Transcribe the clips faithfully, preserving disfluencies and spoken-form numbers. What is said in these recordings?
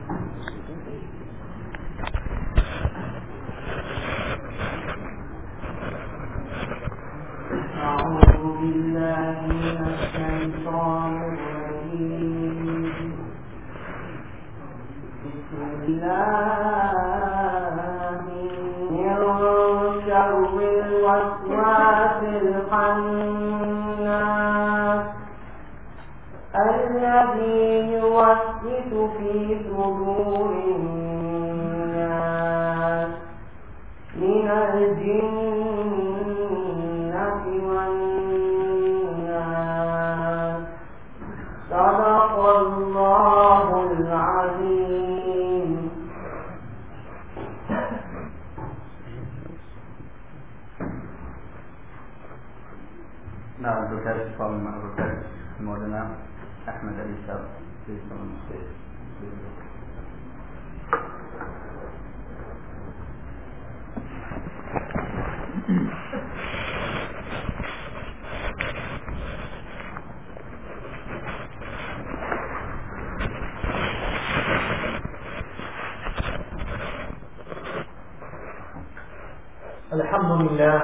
الحمد لله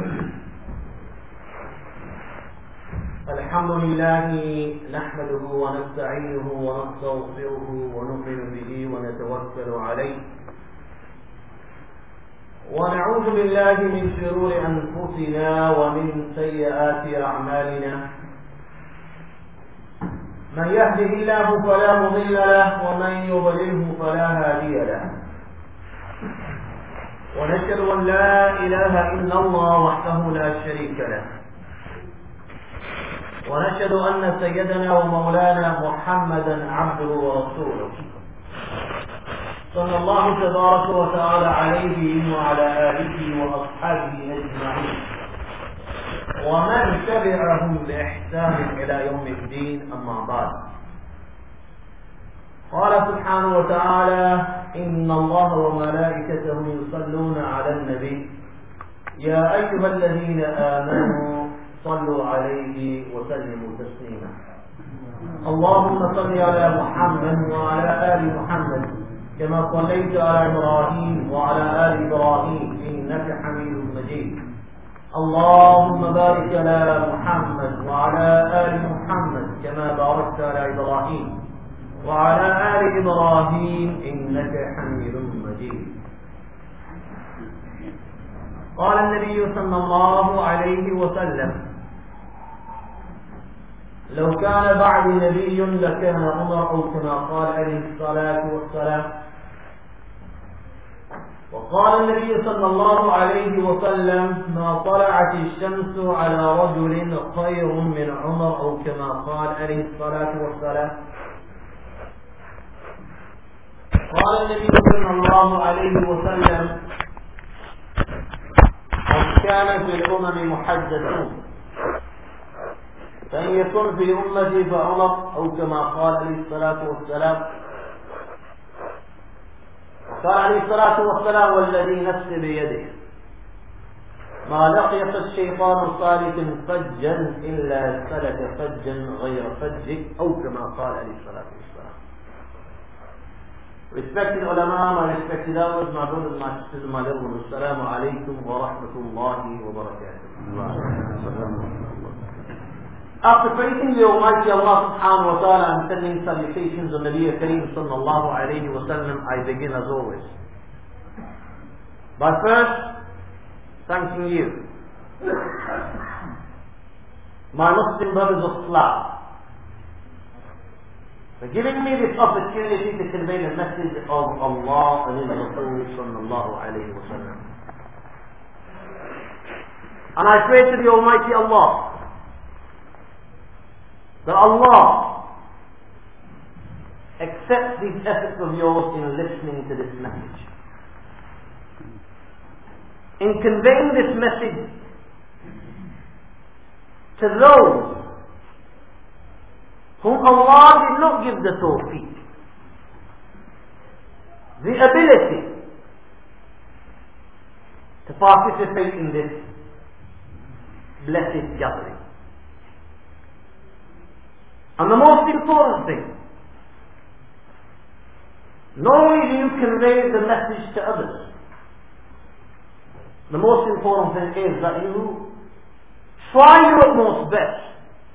الحمد لله نحمده ونستعينه ونستغفره ونؤمن به ونتوكل عليه ونعوذ بالله من شرور أنفسنا ومن سيئات أعمالنا. من يهده الله فلا مضل له ومن يضلله فلا هادي له. ونشهد أن لا إله إلا الله وحده لا شريك له. ونشهد أن سيدنا ومولانا محمدا عبده ورسوله صلى الله تبارك وتعالى عليه وعلى آله وأصحابه أجمعين ومن تبعهم بإحسان إلى يوم الدين. أما بعد، قال سبحانه وتعالى: إن الله وملائكته يصلون على النبي يا أيها الذين آمنوا صلوا عليه وسلموا تسليما. اللهم صل على محمد وعلى آل محمد كما صليت على إبراهيم وعلى آل إبراهيم إنك حميد مجيد. اللهم بارك على محمد وعلى آل محمد كما باركت على إبراهيم وعلى آل إبراهيم إنك حميد مجيد. قال النبي صلى الله عليه وسلم: لو كان بعد نبي لكان عمر، أو كما قال عليه الصلاة والسلام. وقال النبي صلى الله عليه وسلم: ما طلعت الشمس على رجل خير من عمر، أو كما قال عليه الصلاة والسلام. قال النبي صلى الله عليه وسلم: قد كان في الأمم محدثون، فإن يكن في أمتي فعمر، أو كما قال عليه الصلاة والسلام. قال عليه الصلاة والسلام: والذي نفسي بيده ما لقيت الشيطان صالح فجا إلا سلك فجا غير فجك، أو كما قال عليه الصلاة والسلام. Respected ulama, my respected elders, my brothers, my sisters, my loved ones, assalamu alaikum wa rahmatullahi wa barakatuh. After praising the Almighty Allah subhanahu wa ta'ala and sending salutations on Nabi Kareem sallallahu alayhi wa sallam, I begin as always by first thanking you, my Muslim brothers of Islam, for giving me this opportunity to convey the message of Allah and His Rasul sallallahu alayhi wa sallam. And I pray to the Almighty Allah that Allah accepts these efforts of yours in listening to this message, in conveying this message to those whom Allah did not give the tawfiq, the ability to participate in this blessed gathering. And the most important thing Not only do you convey the message to others, the most important thing is that you try your utmost best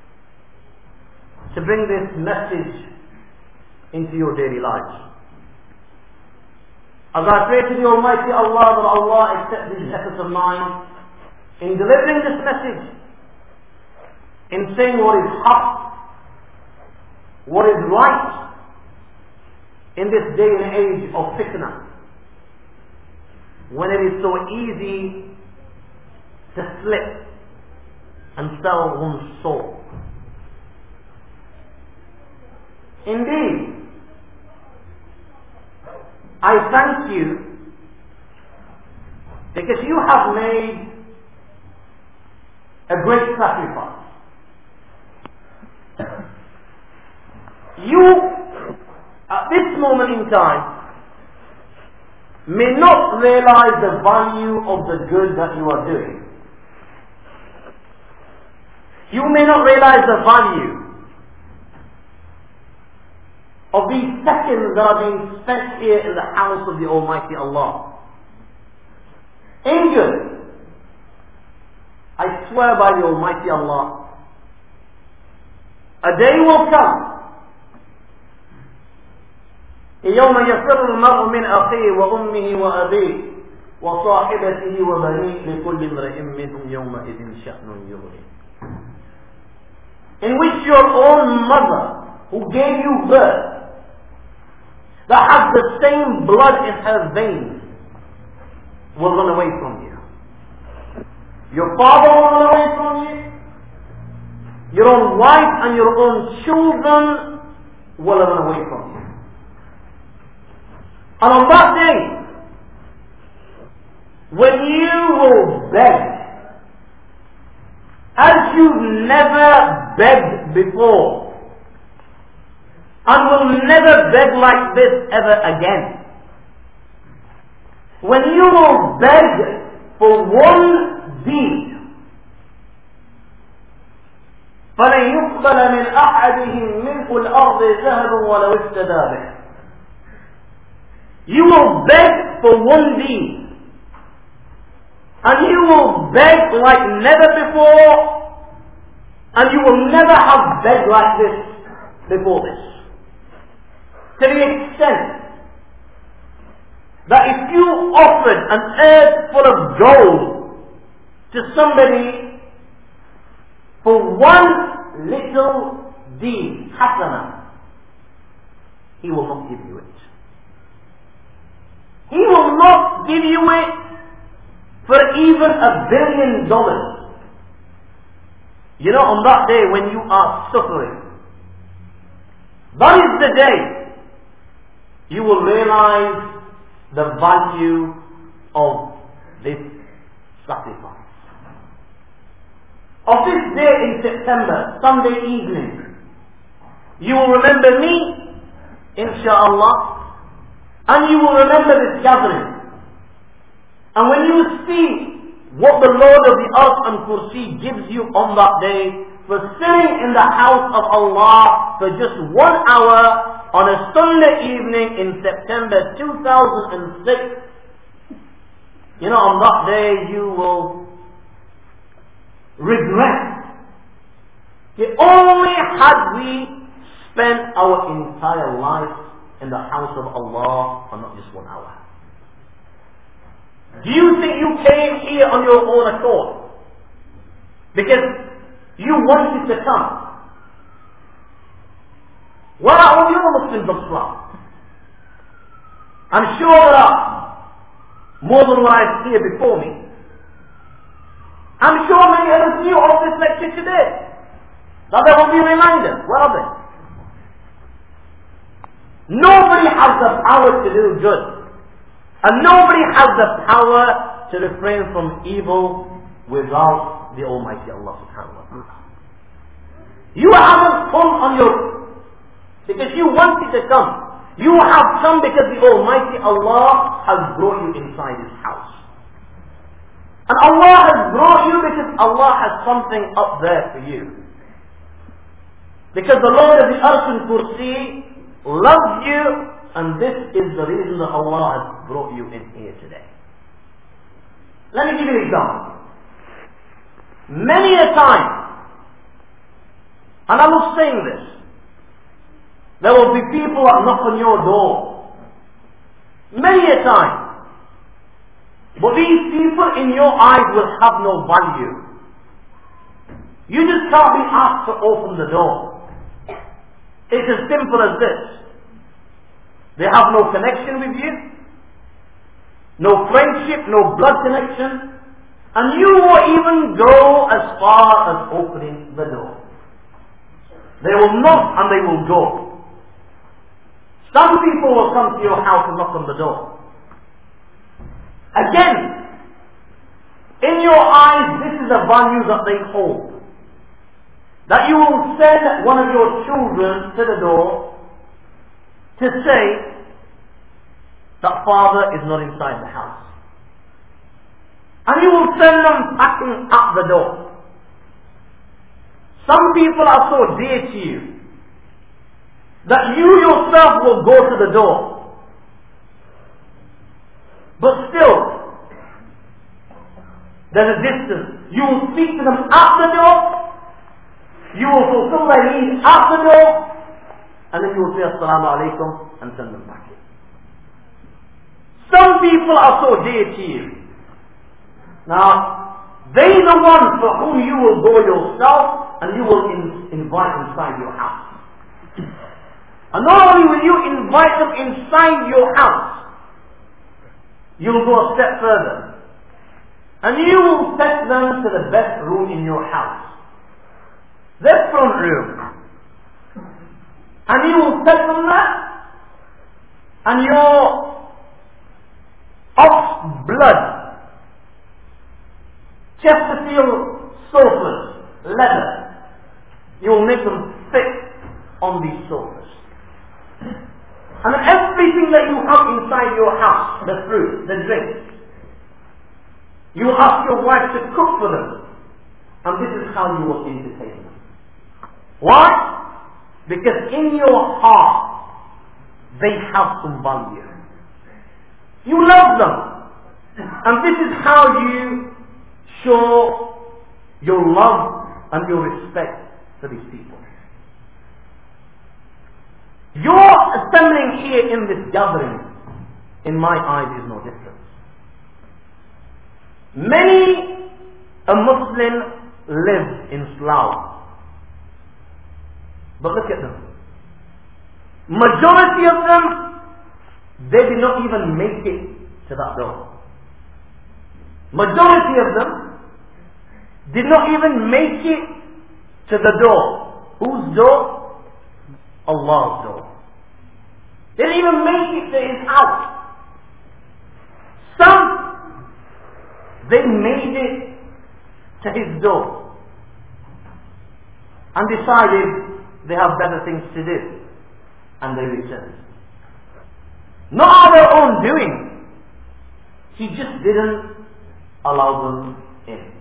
to bring this message into your daily lives. As I pray to the Almighty Allah that Allah accept these efforts of mine in delivering this message, in saying what is haq, what is right in this day and age of fitna, when it is so easy to slip and sell one's soul. Indeed, I thank you because you have made a great sacrifice. You, at this moment in time, may not realize the value of the good that you are doing. You may not realize the value of these seconds that are being spent here in the house of the Almighty Allah. In good, I swear by the Almighty Allah, a day will come يوم يفر المرء من أخيه وأمه وأبيه وصاحبته وبنيه لكل امرئ منهم يومئذ شأن يغنيه, in which your own mother who gave you birth, that has the same blood in her veins, will run away from you. Your father will run away from you. Your own wife and your own children will run away from you. And on that day, when you will beg, as you've never begged before, and will never beg like this ever again, when you will beg for one deed, فَلَنْ يُقْبَلَ مِنْ أَحَدِهِمْ مِلْءُ الْأَرْضِ ذَهَبًا وَلَوْ افْتَدَىٰ بِهِ. You will beg for one deed, and you will beg like never before, and you will never have begged like this before this. To the extent that if you offered an earth full of gold to somebody for one little deed, hasana, he will not give you it. He will not give you it for even a billion dollars. You know, on that day when you are suffering, that is the day you will realize the value of this sacrifice. Of this day in September, Sunday evening, you will remember me, insha'Allah, and you will remember this gathering. And when you see what the Lord of the earth and Kursi gives you on that day for sitting in the house of Allah for just one hour on a Sunday evening in September two thousand six, you know, on that day you will regret. If only had we spent our entire life in the house of Allah for not just one hour. Do you think you came here on your own accord because you wanted to come? Where are all your Muslims of Islam? I'm sure there are more than what I see before me. I'm sure many others knew of this lecture today. Now there will be reminders. Where are they? Nobody has the power to do good. And nobody has the power to refrain from evil without the Almighty Allah subhanahu wa ta'ala. You haven't come on your because you wanted to come. You have come because the Almighty Allah has brought you inside His house. And Allah has brought you because Allah has something up there for you. Because the Lord of the Arsh and Kursi loves you and this is the reason that Allah has brought you in here today. Let me give you an example. Many a time, and I was saying this, there will be people that knock on your door. Many a time. But these people in your eyes will have no value. You just can't be asked to open the door. It's as simple as this. They have no connection with you, no friendship, no blood connection, and you won't even go as far as opening the door. They will knock and they will go. Some people will come to your house and knock on the door. Again, in your eyes, this is a value that they hold. That you will send one of your children to the door to say that father is not inside the house. And you will send them packing at the door. Some people are so dear to you that you yourself will go to the door. But still, there's a distance. You will speak to them at the door, you will fulfill their needs at the door, and then you will say Assalamu alaikum and send them back in. Some people are so dear to you. Now, they are the ones for whom you will go yourself and you will in, invite inside your house. And not only will you invite them inside your house, you will go a step further. And you will take them to the best room in your house. Their front room. And you will take them there. And your ox blood, Chesterfield sofas, leather, you will make them fit on these sofas. And everything that you have inside your house, the fruit, the drinks, you will ask your wife to cook for them. And this is how you will entertain them. Why? Because in your heart, they have some value. You love them. And this is how you show your love and your respect for these people. Your assembling here in this gathering, in my eyes, is no different. Many a Muslim lives in Slough. But look at them. Majority of them, they did not even make it to that door. Majority of them did not even make it to the door. Whose door? Allah's door. They didn't even make it to His house. Some, they made it to His door and decided they have better things to do, and they returned. Not of their own doing. He just didn't allow them in.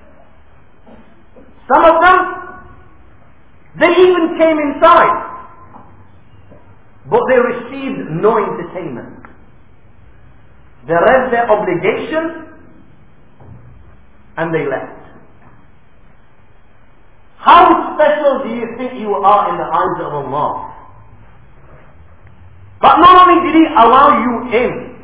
Some of them, they even came inside, but they received no entertainment. They read their obligation and they left. How special do you think you are in the eyes of Allah? But not only did He allow you in,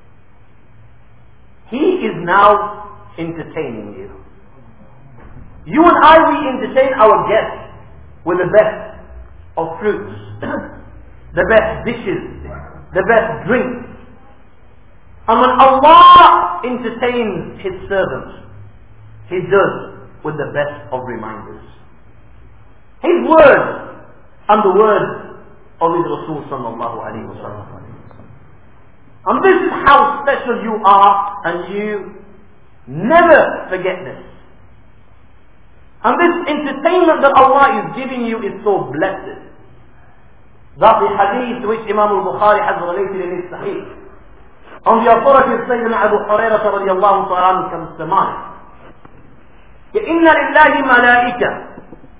He is now entertaining you. You and I, we entertain our guests with the best of fruits, the best dishes, the best drinks. And when Allah entertains His servants, He does with the best of reminders. His words and the words of His Rasul sallallahu alayhi wa sallam. And this is how special you are, and you never forget this. And this entertainment that Allah is giving you is so blessed. That the hadith which Imam al-Bukhari has related in his Sahih, on the authority of Sayyidina Abu Hurairah radiyallahu ta'ala comes to mind. إِنَّ لِلَّهِ مَلَائِكَةً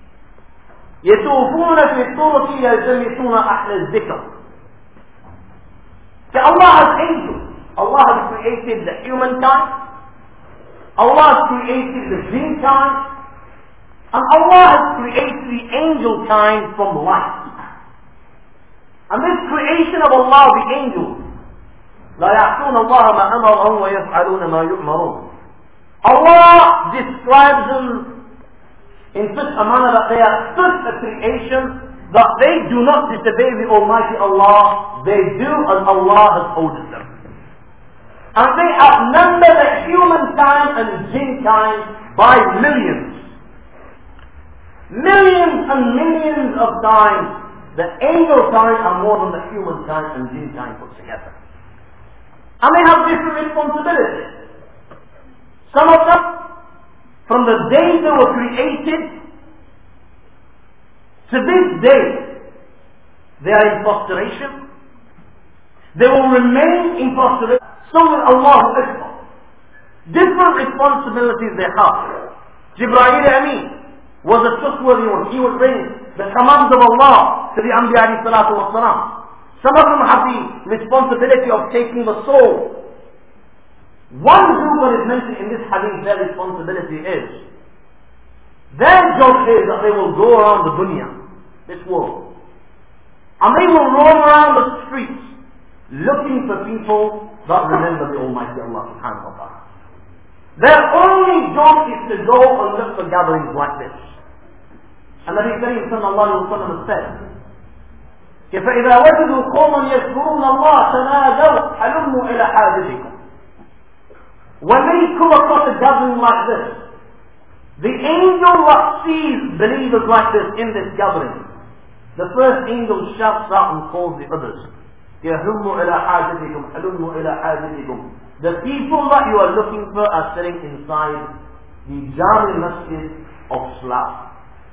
يَتُوفُونَ فِي الطُّرُقِ يَلْتَمِسُونَ أَهْلَ الذِّكْرِ created the humankind, Allah has created the jinn kind, and Allah has created the angel kind from light. And this creation of Allah, the angels, لا يعصون الله ما أمرهم ويفعلون ما يؤمرون. Allah describes them in such a manner that they are such a creation that they do not disobey the Almighty Allah, they do as Allah has ordered them. And they outnumber the humankind and jinn kind by millions. Millions and millions of times, the angel kind are more than the human kind and jinn kind put together. And they have different responsibilities. Some of them, from the day they were created, to this day, they are in prostration. They will remain in prostration. So will Allah Akbar. Different responsibilities they have. Jibreel Amin was a trustworthy one. He would bring the commands of Allah to the Anbiya alayhi salatu wa salam. Some of them have the responsibility of taking the soul. One group that is mentioned in this hadith, their responsibility is, their job is that they will go around the dunya, this world, and they will roam around the streets looking for people that remember the Almighty Allah subhanahu wa ta'ala. Their only job is to go and look for gatherings like this. And Nabi Kareem sallallahu alayhi wa sallam said, فإذا وجدوا قوما يذكرون الله تنادوا هلموا إلى حاجزكم. When they come across a gathering like this, the angel that sees believers like this in this gathering, the first angel shouts out and calls the others. يهلموا إلى حاجزكم هلموا إلى حاجزكم. The people that you are looking for are sitting inside the Jami Masjid of Salah.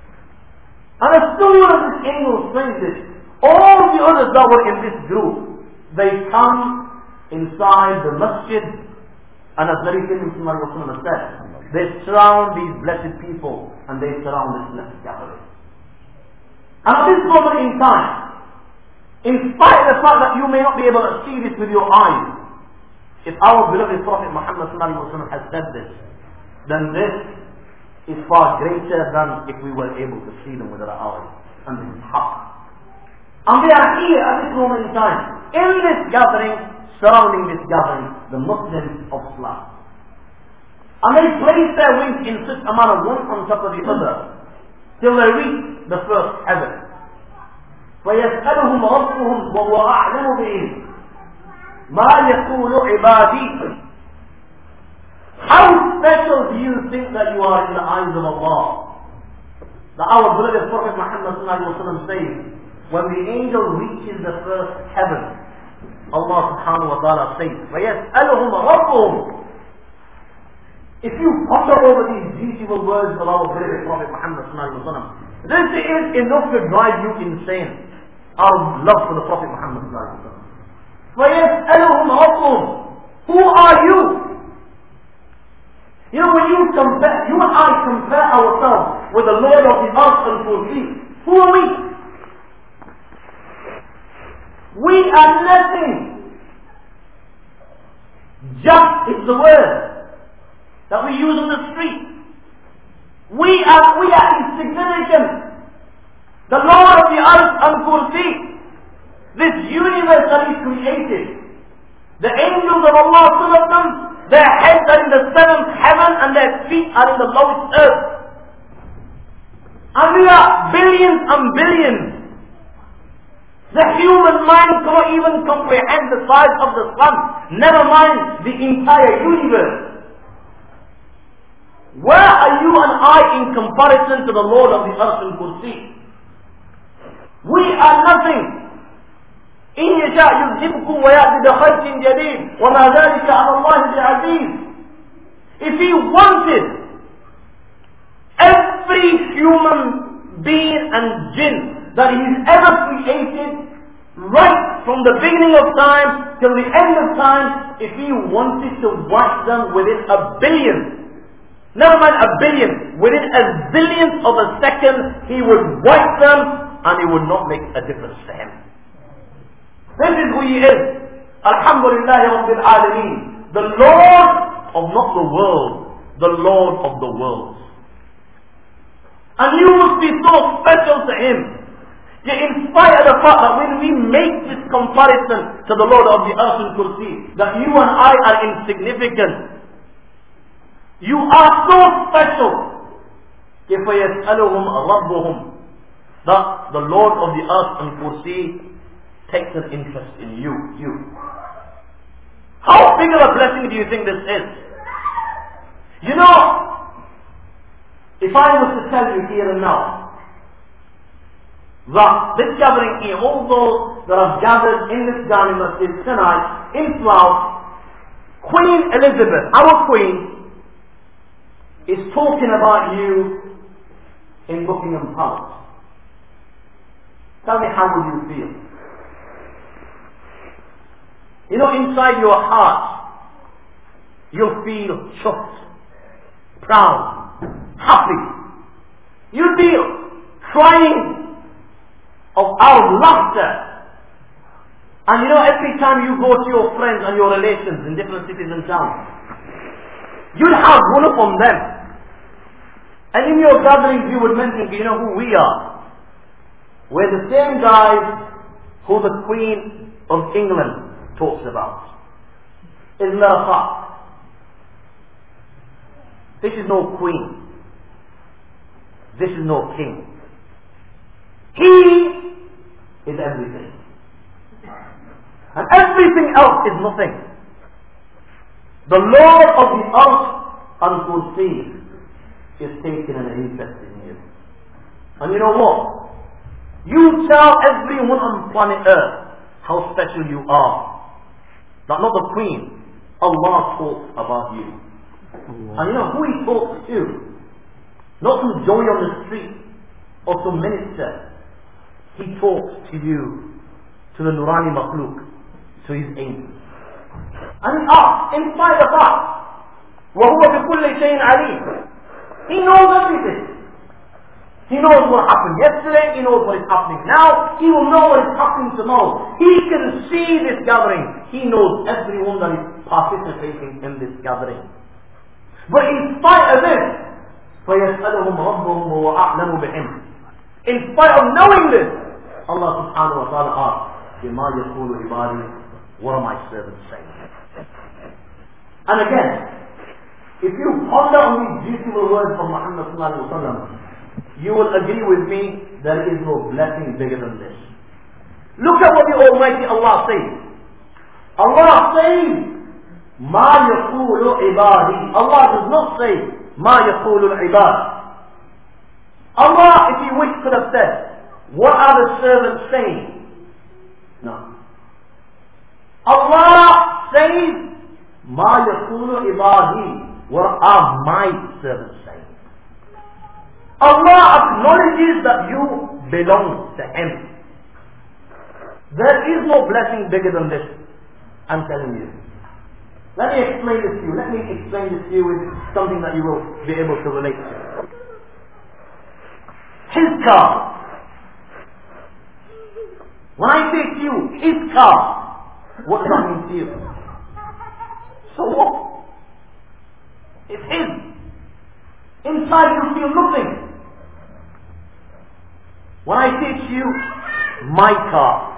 And as soon as this angel says this, all the others that were in this group, they come inside the masjid, and as Nabi Kareem sallallahu alayhi wa sallam said, they surround these blessed people, and they surround this blessed gathering. And at this moment in time, in spite of the fact that you may not be able to see this with your eyes, if our beloved Prophet Muhammad sallallahu alayhi wa sallam has said this, then this is far greater than if we were able to see them with our eyes. And this is haqq. And they are here at this moment in time, in this gathering, surrounding this gathering, the Muslims of Islam. And they place their wings in such a manner, one on top of the other, till they reach the first heaven. فَيَسْأَلُهُمْ رَبُّهُمْ وَهُوَ أَعْلَمُ بِهِمْ مَا يَقُولُ عِبَادِي. How special do you think that you are in the eyes of Allah? That our beloved Prophet Muhammad sallallahu alayhi wa sallam says, when the angel reaches the first heaven, Allah subhanahu wa ta'ala says, وَيَسْأَلُهُمْ رَبُّهُمْ. If you ponder over these beautiful words of our beloved Prophet Muhammad sallallahu alayhi wa sallam, this is enough to drive you insane. Our love for the Prophet Muhammad sallallahu alayhi wa sallam. وَيَسْأَلُهُمْ رَبُّهُمْ. Who are you? You know, when you compare, you and I compare ourselves with the Lord of the earth and kursi, who are we? We are nothing. Just is the word that we use on the street. We are, we are insignificant. The Lord of the earth and kursi, this universe that He created, the angels of Allah, some of them, their heads are in the seventh heaven and their feet are in the lowest earth. And we are billions and billions. The human mind cannot even comprehend the size of the sun, never mind the entire universe. Where are you and I in comparison to the Lord of the earth and kursi? We are nothing. إن يشاء يذهبكم ويأتي بخلق جديد وما ذلك على الله بعزيز. If He wanted, every human being and jinn that He's ever created, right from the beginning of time till the end of time, if He wanted to wipe them within a billion, never mind a billion, within a zillionth of a second, He would wipe them and it would not make a difference to Him. This is who He is. Alhamdulillah Rabbil Alameen. the Lord of not the world, the Lord of the worlds. And you will be so special to Him. Yet in spite of the fact that when we make this comparison to the Lord of the earth and kursi, that you and I are insignificant, you are so special. If يَسْأَلُهُمْ رَبُّهُمْ, that the Lord of the earth and kursi takes an interest in you. You. How big of a blessing do you think this is? You know, if I was to tell you here and now that this gathering here, all those that have gathered in this Jami Masjid tonight in Slough, Queen Elizabeth, our Queen, is talking about you in Buckingham Palace. Tell me, how would you feel? You know, inside your heart, you'll feel chuffed, proud, happy. You'll feel crying of out of laughter. And you know, every time you go to your friends and your relations in different cities and towns, you'll have one from them. And in your gatherings you would mention, you know who we are. We're the same guys who the Queen of England talks about. Isn't that a fact? This is no queen. This is no king. He is everything. And everything else is nothing. The Lord of the earth and kursi is taking an interest in you. And you know what? You tell everyone on planet earth how special you are. That not the Queen, Allah talks about you. Allah. And you know who He talks to? Not some joy on the street or some minister. He talks to you, to the Nurani Makhluk, to His angels. And He asks, in spite of that, وَهُوَ بِكُلِّ شَيْءٍ عَلِيمٍ. He knows everything. He knows what happened yesterday, He knows what is happening now, He will know what is happening tomorrow. He can see this gathering. He knows everyone that is participating in this gathering. But in spite of this, فَيَسْأَلُهُمْ رَبُّهُمْ وَهُوَ أَعْلَمُ بِهِمْ. In spite of knowing this, Allah subhanahu wa ta'ala asks, بِمَا يَقُولُ عِبَادِي, what are my servants saying? And again, if you ponder on these beautiful words from Muhammad sallallahu alaihi wasallam, you will agree with me, there is no blessing bigger than this. Look at what the Almighty Allah says. Allah says, مَا يَقُولُ عِبَادِي. Allah does not say, مَا يَقُولُ الْعِبَادِ. Allah, if He wished, could have said, what are the servants saying? No. Allah says, مَا يَقُولُ عِبَادِي. What are my servants saying? Allah acknowledges that you belong to Him. There is no blessing bigger than this. I'm telling you. Let me explain this to you. Let me explain this to you with something that you will be able to relate to. His car. When I say to you, His car, what does that mean to you? So what? It's His. Inside you feel nothing. When I say to you, my car,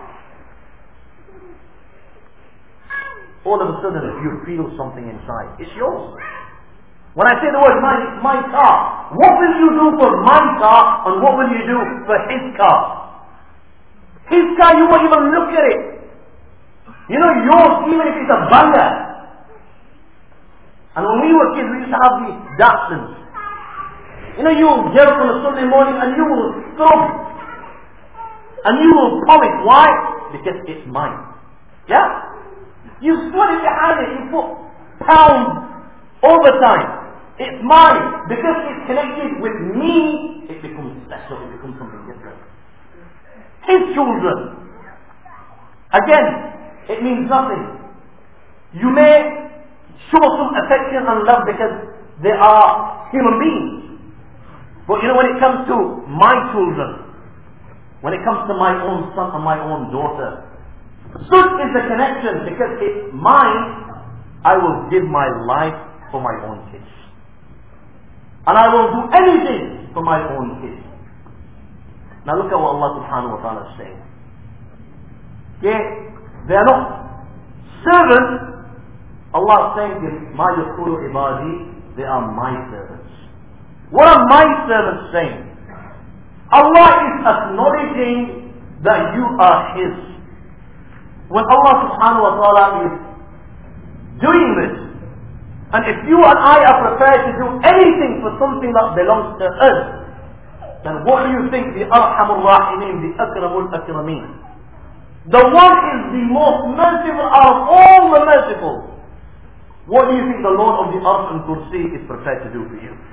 all of a sudden you feel something inside. It's yours. When I say the word my, my car, what will you do for my car and what will you do for His car? His car, you won't even look at it. You know, yours, even if it's a banger. And when we were kids, we used to have these Datsuns. You know, you will get up on a Sunday morning and you will scrub and you will polish. Why? Because it's mine. Yeah? You sweat it behind it, you put pounds overtime. It's mine. Because it's connected with me, it becomes special, it becomes something different. His children. Again, it means nothing. You may show some affection and love because they are human beings. But you know, when it comes to my children, when it comes to my own son and my own daughter, such is the connection because it's mine I will give my life for my own kids. And I will do anything for my own kids. Now look at what Allah subhanahu wa ta'ala is saying. Okay, they are not servants. Allah is saying, Ma yaqulu ibadi, they are my servants. What are my servants saying? Allah is acknowledging that you are His. When Allah subhanahu wa ta'ala is doing this, and if you and I are prepared to do anything for something that belongs to us, then what do you think the Arhamur Rahimin, the Akramul Akrameen? The one is the most merciful out of all the merciful. What do you think the Lord of the Arsh and Kursi is prepared to do for you?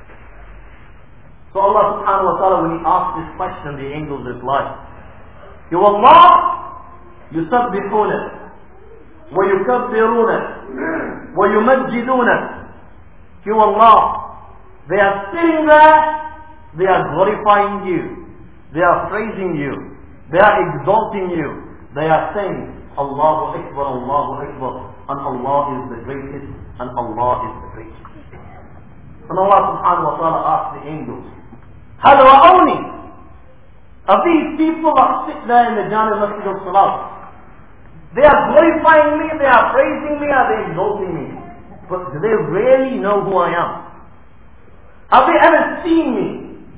So Allah subhanahu wa ta'ala, when He asked this question, the angels replied, Ya Allah, يسبحونه ويكبرونه ويمجدونه. You Allah, they are sitting there, they are glorifying you, they are praising you, they are exalting you, they are saying Allahu Akbar, Allahu Akbar, and Allah is the greatest, and Allah is the greatest. And Allah subhanahu wa ta'ala asked the angels, هل رأوني? Of these people that sit there in the Jami Masjid of Salat, they are glorifying me, they are praising me, are they exalting me? But do they really know who I am? Have they ever seen me?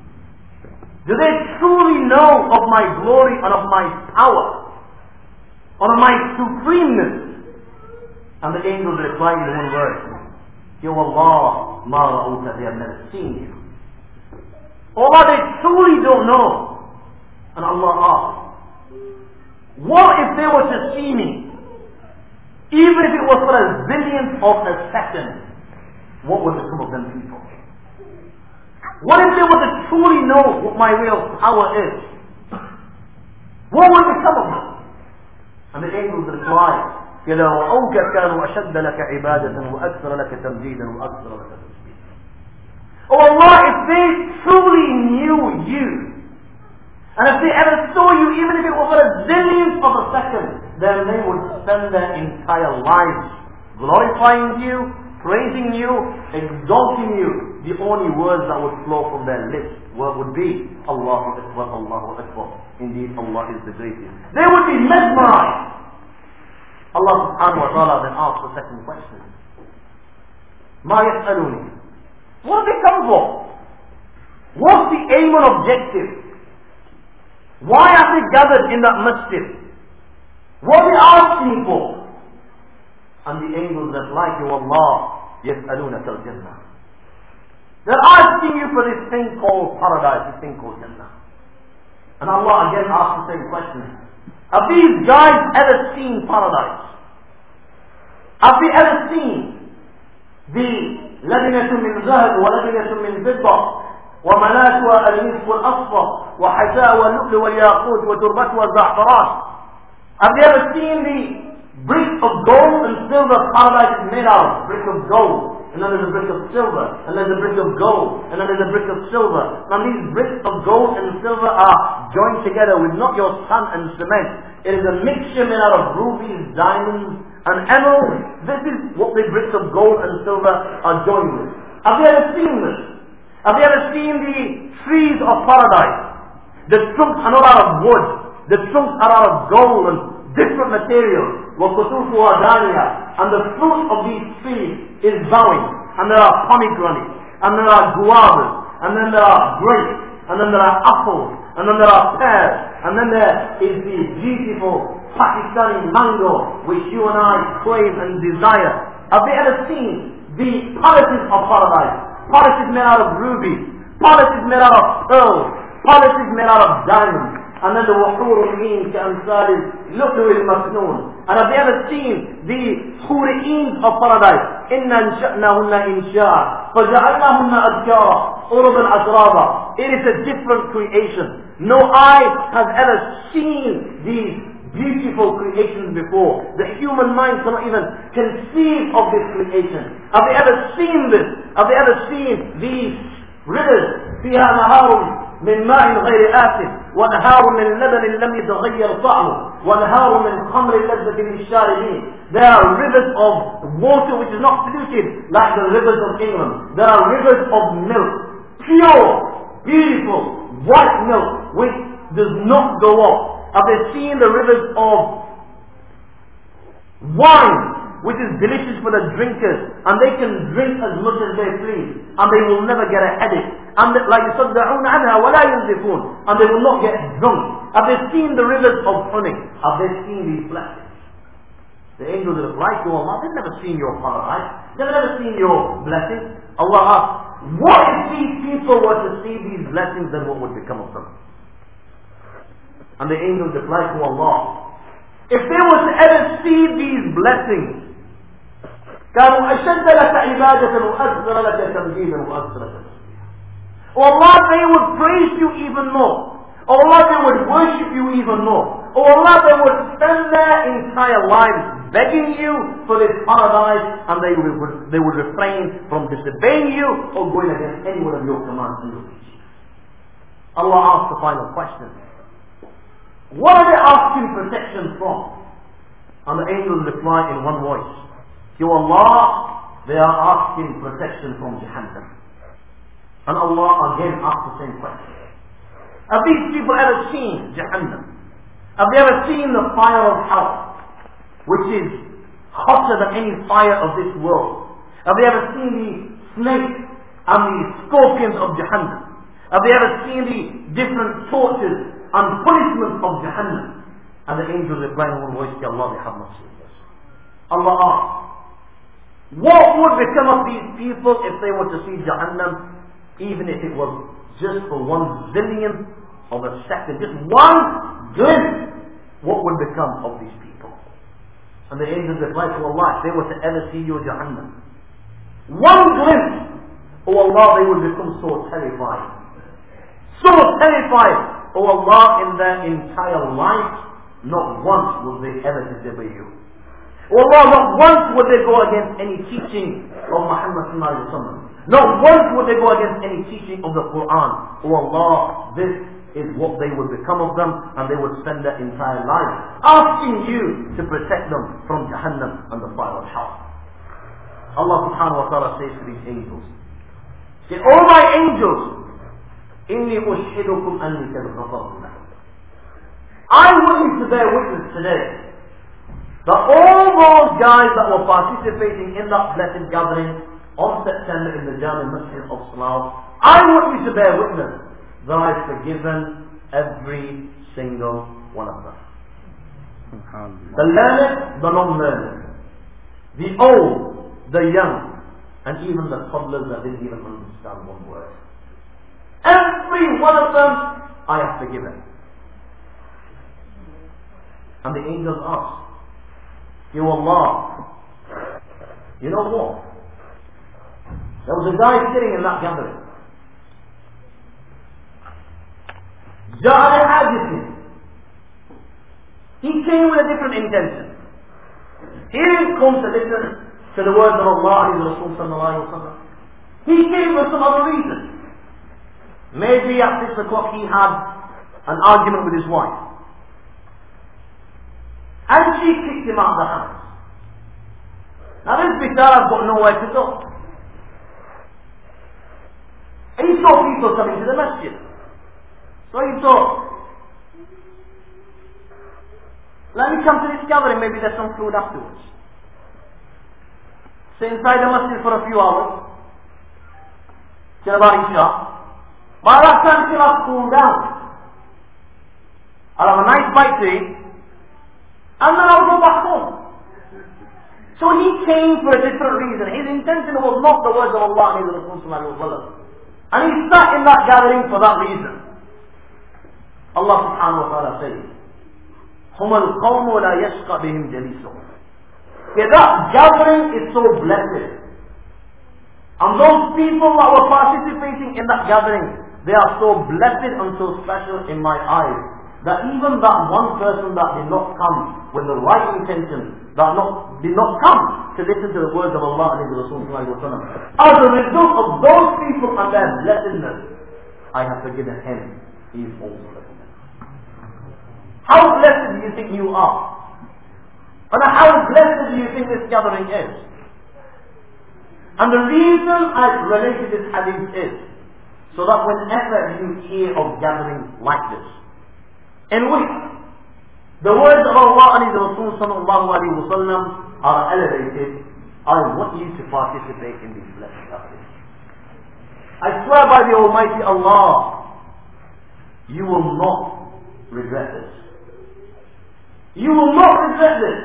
Do they truly know of my glory and of my power? And of my supremeness? And the angels replied in one word, Ya Allah, ma ra'uka, they have never seen you. Allah, they truly don't know. And Allah asked, what if they were to see me? Even if it was for a zillionth of a second, what would become of them people? What if they were to truly know what my real power is? What would become of them? And the angels replied, إِذَا رَأَوْكَ كَانُوا أَشَدَّ لَكَ عِبَادَةً وَأَكْثَرَ لَكَ تَمْجِيدًا وَأَكْثَرَ لَكَ تَسْبِيحًا. Oh Allah, if they truly knew you, and if they ever saw you, even if it was for a zillionth of a second, then they would spend their entire lives glorifying you, praising you, exalting you. The only words that would flow from their lips would be Allahu Akbar, Allahu Akbar. Indeed, Allah is the greatest. They would be mesmerized. Allah subhanahu wa ta'ala then asked the second question. Ma yas'aluni. What did they come for? What's the aim and objective? Why are they gathered in that masjid? What are they asking for? And the angels replied, Ya Allah, yas'alunaka al-jannah. They're asking you for this thing called paradise, this thing called Jannah. And Allah again asked the same question. Have these guys ever seen paradise? Have they ever seen the لبنة من ذهب ولبنة من فضة ومناتها المسك والأصفر وحساء واللؤلؤ والياقوت وتربتها الزعفران? Have you ever seen the brick of gold and silver paradise is made out of? Brick of gold, and then there's a brick of silver, and there's a brick of gold, and then there's a brick of silver. Now these bricks of gold and silver are joined together with not your sand and cement. It is a mixture made out of rubies, diamonds, and emeralds. This is what the bricks of gold and silver are joined with. Have you ever seen this? Have you ever seen the trees of paradise? The trunks are not out of wood. The trunks are out of gold and different materials. وَقُطُوفُهَا دَانِيَةٌ. And the fruit of these trees is bowing. And there are pomegranates. And there are guavas. And then there are grapes. And then there are apples. And then there are pears. And then there is the beautiful Pakistani mango which you and I crave and desire. Have they ever seen the palaces of paradise? Palaces made out of rubies. Palaces made out of pearls. Palaces made out of diamonds. And then the وَحُورُ الْعِينَ كَأَمْثَالِ اللُّؤْلُؤِ الْمَكْنُونِ. And have you ever seen the huri'ins of paradise? إِنَّا أَنشَأْنَاهُنَّ إِنشَاءً فَجَعَلْنَاهُنَّ أَبْكَارًا عُرُبًا أَتْرَابًا. It is a different creation. No eye has ever seen these beautiful creations before. The human mind cannot even conceive of this creation. Have they ever seen this? Have they ever seen these rivers? فِيهَا نَهَارٌ من ماء غير آسف ونهار من لبن لم يتغير طعمه وَالْهَارُ مِنْ خَمْرِ لَذَّةٍ لِلشَّارِبِينَ. There are rivers of water which is not polluted like the rivers of England. There are rivers of milk, pure, beautiful, white milk which does not go off. Have they seen the rivers of wine which is delicious for the drinkers, and they can drink as much as they please, and they will never get a headache, and like يصدعون عنها ولا ينزفون, and they will not get drunk. Have they seen the rivers of honey? Have they seen these blessings? The angels reply to Allah, they've never seen your paradise, they've never seen your blessings. Allah asks, what if these people were to see these blessings, then what would become of them? And the angels reply to Allah, if they were to ever see these blessings, كانوا أشد لك عبادة وأكثر لك تمجيدا وأكثر تسبيحا. Oh Allah, they would praise you even more. Oh Allah, they would worship you even more. Oh Allah, they would spend their entire lives begging you for this paradise, and they would, they would refrain from disobeying you or going against any one of your commands and your teachings. Allah asks the final question. What are they asking protection from? And the angels reply in one voice, to Allah, they are asking protection from Jahannam. And Allah again asks the same question. Have these people ever seen Jahannam? Have they ever seen the fire of hell, which is hotter than any fire of this world? Have they ever seen the snakes and the scorpions of Jahannam? Have they ever seen the different tortures and punishments of Jahannam? And the angels reply in one voice to Allah, they have not seen this. Allah asks, what would become of these people if they were to see Jahannam, even if it was just for one zillionth of a second, just one glimpse? What would become of these people? And the angels reply to Allah, if they were to ever see your Jahannam, one glimpse, oh Allah, they would become so terrified. So terrified, oh Allah, in their entire life, not once would they ever disobey you. Oh Allah, not once would they go against any teaching of Muhammad sallallahu alaihi wasallam. Not once would they go against any teaching of the Quran. Oh Allah, this is what they would become of them, and they would spend their entire life asking you to protect them from Jahannam and the fire of hell. Allah subhanahu wa ta'ala says to these angels, say, O my angels, inni ushidukum anni kad ghafartu lakum. I want you to bear witness today that all those guys that were participating in that blessed gathering on September in the Jami Masjid of Salah, I want you to bear witness that I've forgiven every single one of them. The learned, the non-learned, the old, the young, and even the toddlers that didn't even understand one word. Every one of them I have forgiven. And the angels ask, Ya Allah, you know what? There was a guy sitting in that gathering. Ja'ala hajjati. He came with a different intention. He didn't come to listen to the words of Allah and His Rasul sallallahu alaihi wasallam. He came for some other reason. Maybe at six o'clock he had an argument with his wife. And she kicked him out of the house. Now this Bichara's got nowhere to go. And he saw people coming to the masjid. So he thought, let me come to this gathering, maybe there's some food afterwards. So inside the masjid for a few hours, till about Isha. By that time till I've cooled down, I'll have a nice bite to eat, and then I'll go back home. So he came for a different reason. His intention was not the words of Allah and His Rasul sallallahu alaihi wasallam. And he sat in that gathering for that reason. Allah subhanahu wa ta'ala says, هُمَ الْقَوْمُ لَا يَشْقَ بِهِمْ جَلِيسُهُم. Yeah, that gathering is so blessed. And those people that were participating in that gathering, they are so blessed and so special in my eyes, that even that one person that did not come with the right intention, that not, did not come to listen to the words of Allah and His Rasul sallallahu alaihi wasallam, as a result of those people and their blessedness, I have forgiven him. He is also forgiven. How blessed do you think you are? And how blessed do you think this gathering is? And the reason I related this hadith is so that whenever you hear of gatherings like this, in which the words of Allah and His Rasul sallallahu alayhi wa sallam are elevated, I want you to participate in these blessed gatherings. I swear by the Almighty Allah, you will not regret this. You will not regret this.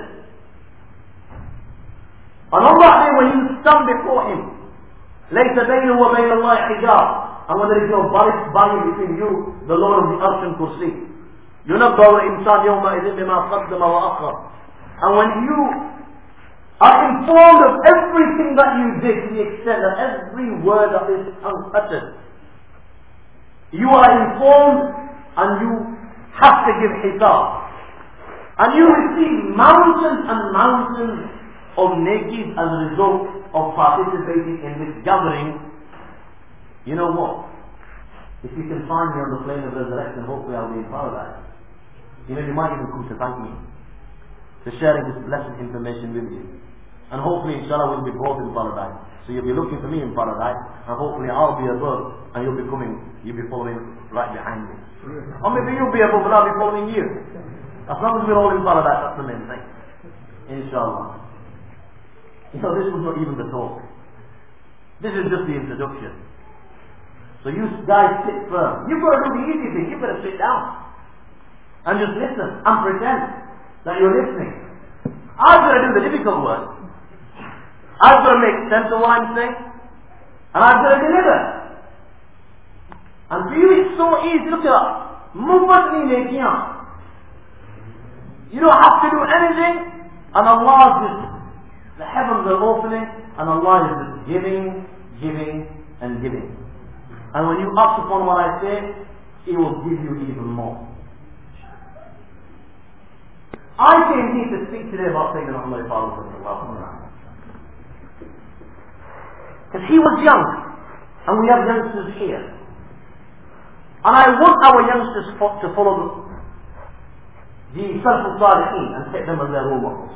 And Allah says when you stand before Him, لَيْسَ بَيْنَهُ وَبَيْنَ اللَّهِ حِجَابٌ, and when there is no barrier between you, the Lord of the Arsh and Kursi. يُنَبَّأُ الْإِنسَانُ يَوْمَئِذٍ بِمَا قَدَّمَ وَأَخَّرَ. And when you are informed of everything that you did, to the extent that every word that is uttered, you are informed and you have to give hisab. And you receive mountains and mountains of naked as a result of participating in this gathering. You know what? If you can find me on the plane of resurrection, hopefully I'll be in paradise. You know, you might even come to thank me for sharing this blessed information with you. And hopefully, inshallah, we'll be both in paradise. So you'll be looking for me in paradise, and hopefully I'll be above, and you'll be coming, you'll be following right behind me. Or maybe you'll be above and I'll be following you. As long as we're all in paradise, that's the main thing. Inshallah. You know, this was not even the talk. This is just the introduction. So you guys sit firm. You've got to do the easy thing. You've got to sit down and just listen and pretend that you're listening. I've got to do the difficult work. I've got to make sense of what I'm saying, and I've got to deliver. And for you it's so easy. Look at that. Mufat nahi kiya. You don't have to do anything, and Allah is just, the heavens are opening, and Allah is just giving, giving, and giving. And when you act upon what I say, He will give you even more. I came here to speak today about Sayyidina Umar Farooq, because he was young, and we have youngsters here. And I want our youngsters to follow the Salaf al-Salihin and take them as their role models.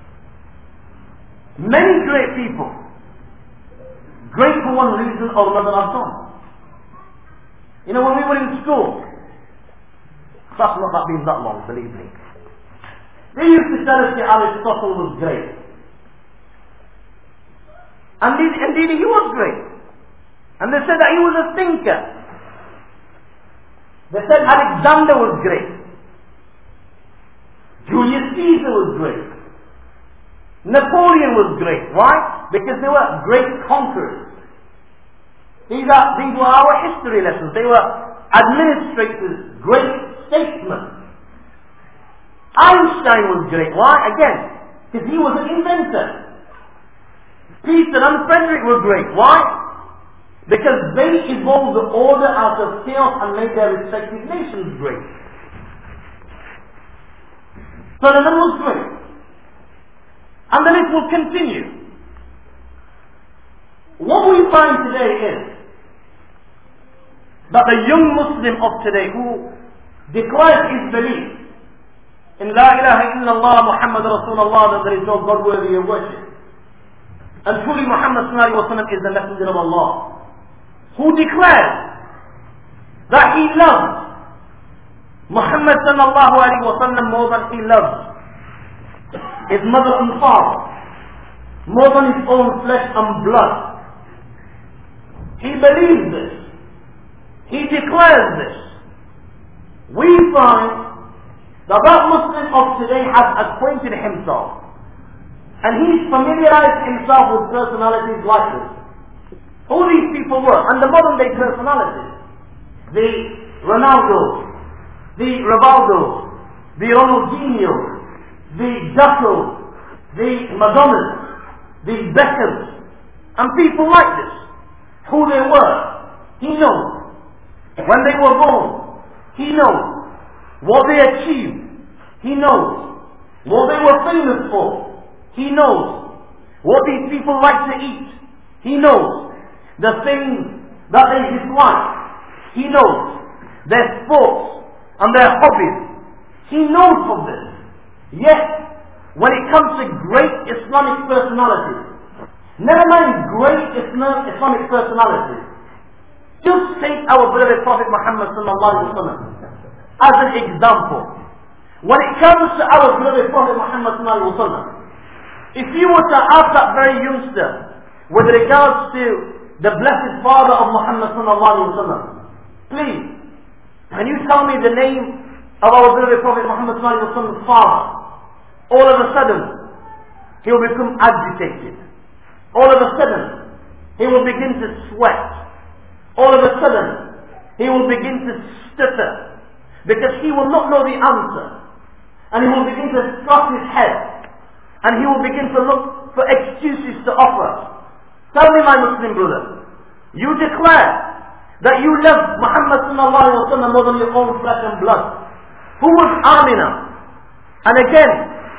Many great people, great for one reason or another, have done. You know, when we were in school, that's not been that long, believe me. They used to tell us that Aristotle was great. And indeed he was great. And they said that he was a thinker. They said Alexander was great. Julius Caesar was great. Napoleon was great. Why? Because they were great conquerors. These are these were our history lessons. They were administrators, great statesmen. Einstein was great. Why? Again, because he was an inventor. Peter and Frederick were great. Why? Because they evolved the order out of chaos and made their respective nations great. Solomon was great. And then it will continue. What we find today is that the young Muslim of today who declares his belief in La ilaha illallah Muhammad Rasulullah, that there is no God worthy of worship, and truly Muhammad sallallahu alaihi wasallam is the messenger of Allah, who declares that he loves Muhammad sallallahu alaihi wasallam more than he loves his mother and father, more than his own flesh and blood. He believes this. He declares this. We find that that Muslim of today has acquainted himself, and he's familiarized himself with personalities like this. Who these people were, and the modern day personalities. The Ronaldos, the Rivaldos, the Ronaldinhos, the Duckles, the Madonnas, the Beckhams, and people like this. Who they were, he knows. When they were born, he knows. What they achieved, he knows. What they were famous for, he knows. What these people like to eat, he knows. The things that they dislike, he knows. Their sports and their hobbies, He knows of this. Yet, when it comes to great Islamic personalities, never mind great Islam, Islamic personalities, just take our beloved Prophet Muhammad sallallahu alaihi wasallam as an example. When it comes to our beloved Prophet Muhammad sallallahu alaihi wasallam, if you were to ask that very youngster with regards to the blessed father of Muhammad sallallahu alaihi wasallam, please, can you tell me the name of our beloved Prophet Muhammad sallallahu alaihi wasallam's father? All of a sudden, he will become agitated. All of a sudden, he will begin to sweat. All of a sudden, he will begin to stutter, because he will not know the answer. And he will begin to scratch his head. And he will begin to look for excuses to offer. Tell me, my Muslim brother, you declare that you love Muhammad sallallahu alaihi wasallam more than your own flesh and blood. Who was Amina? And again,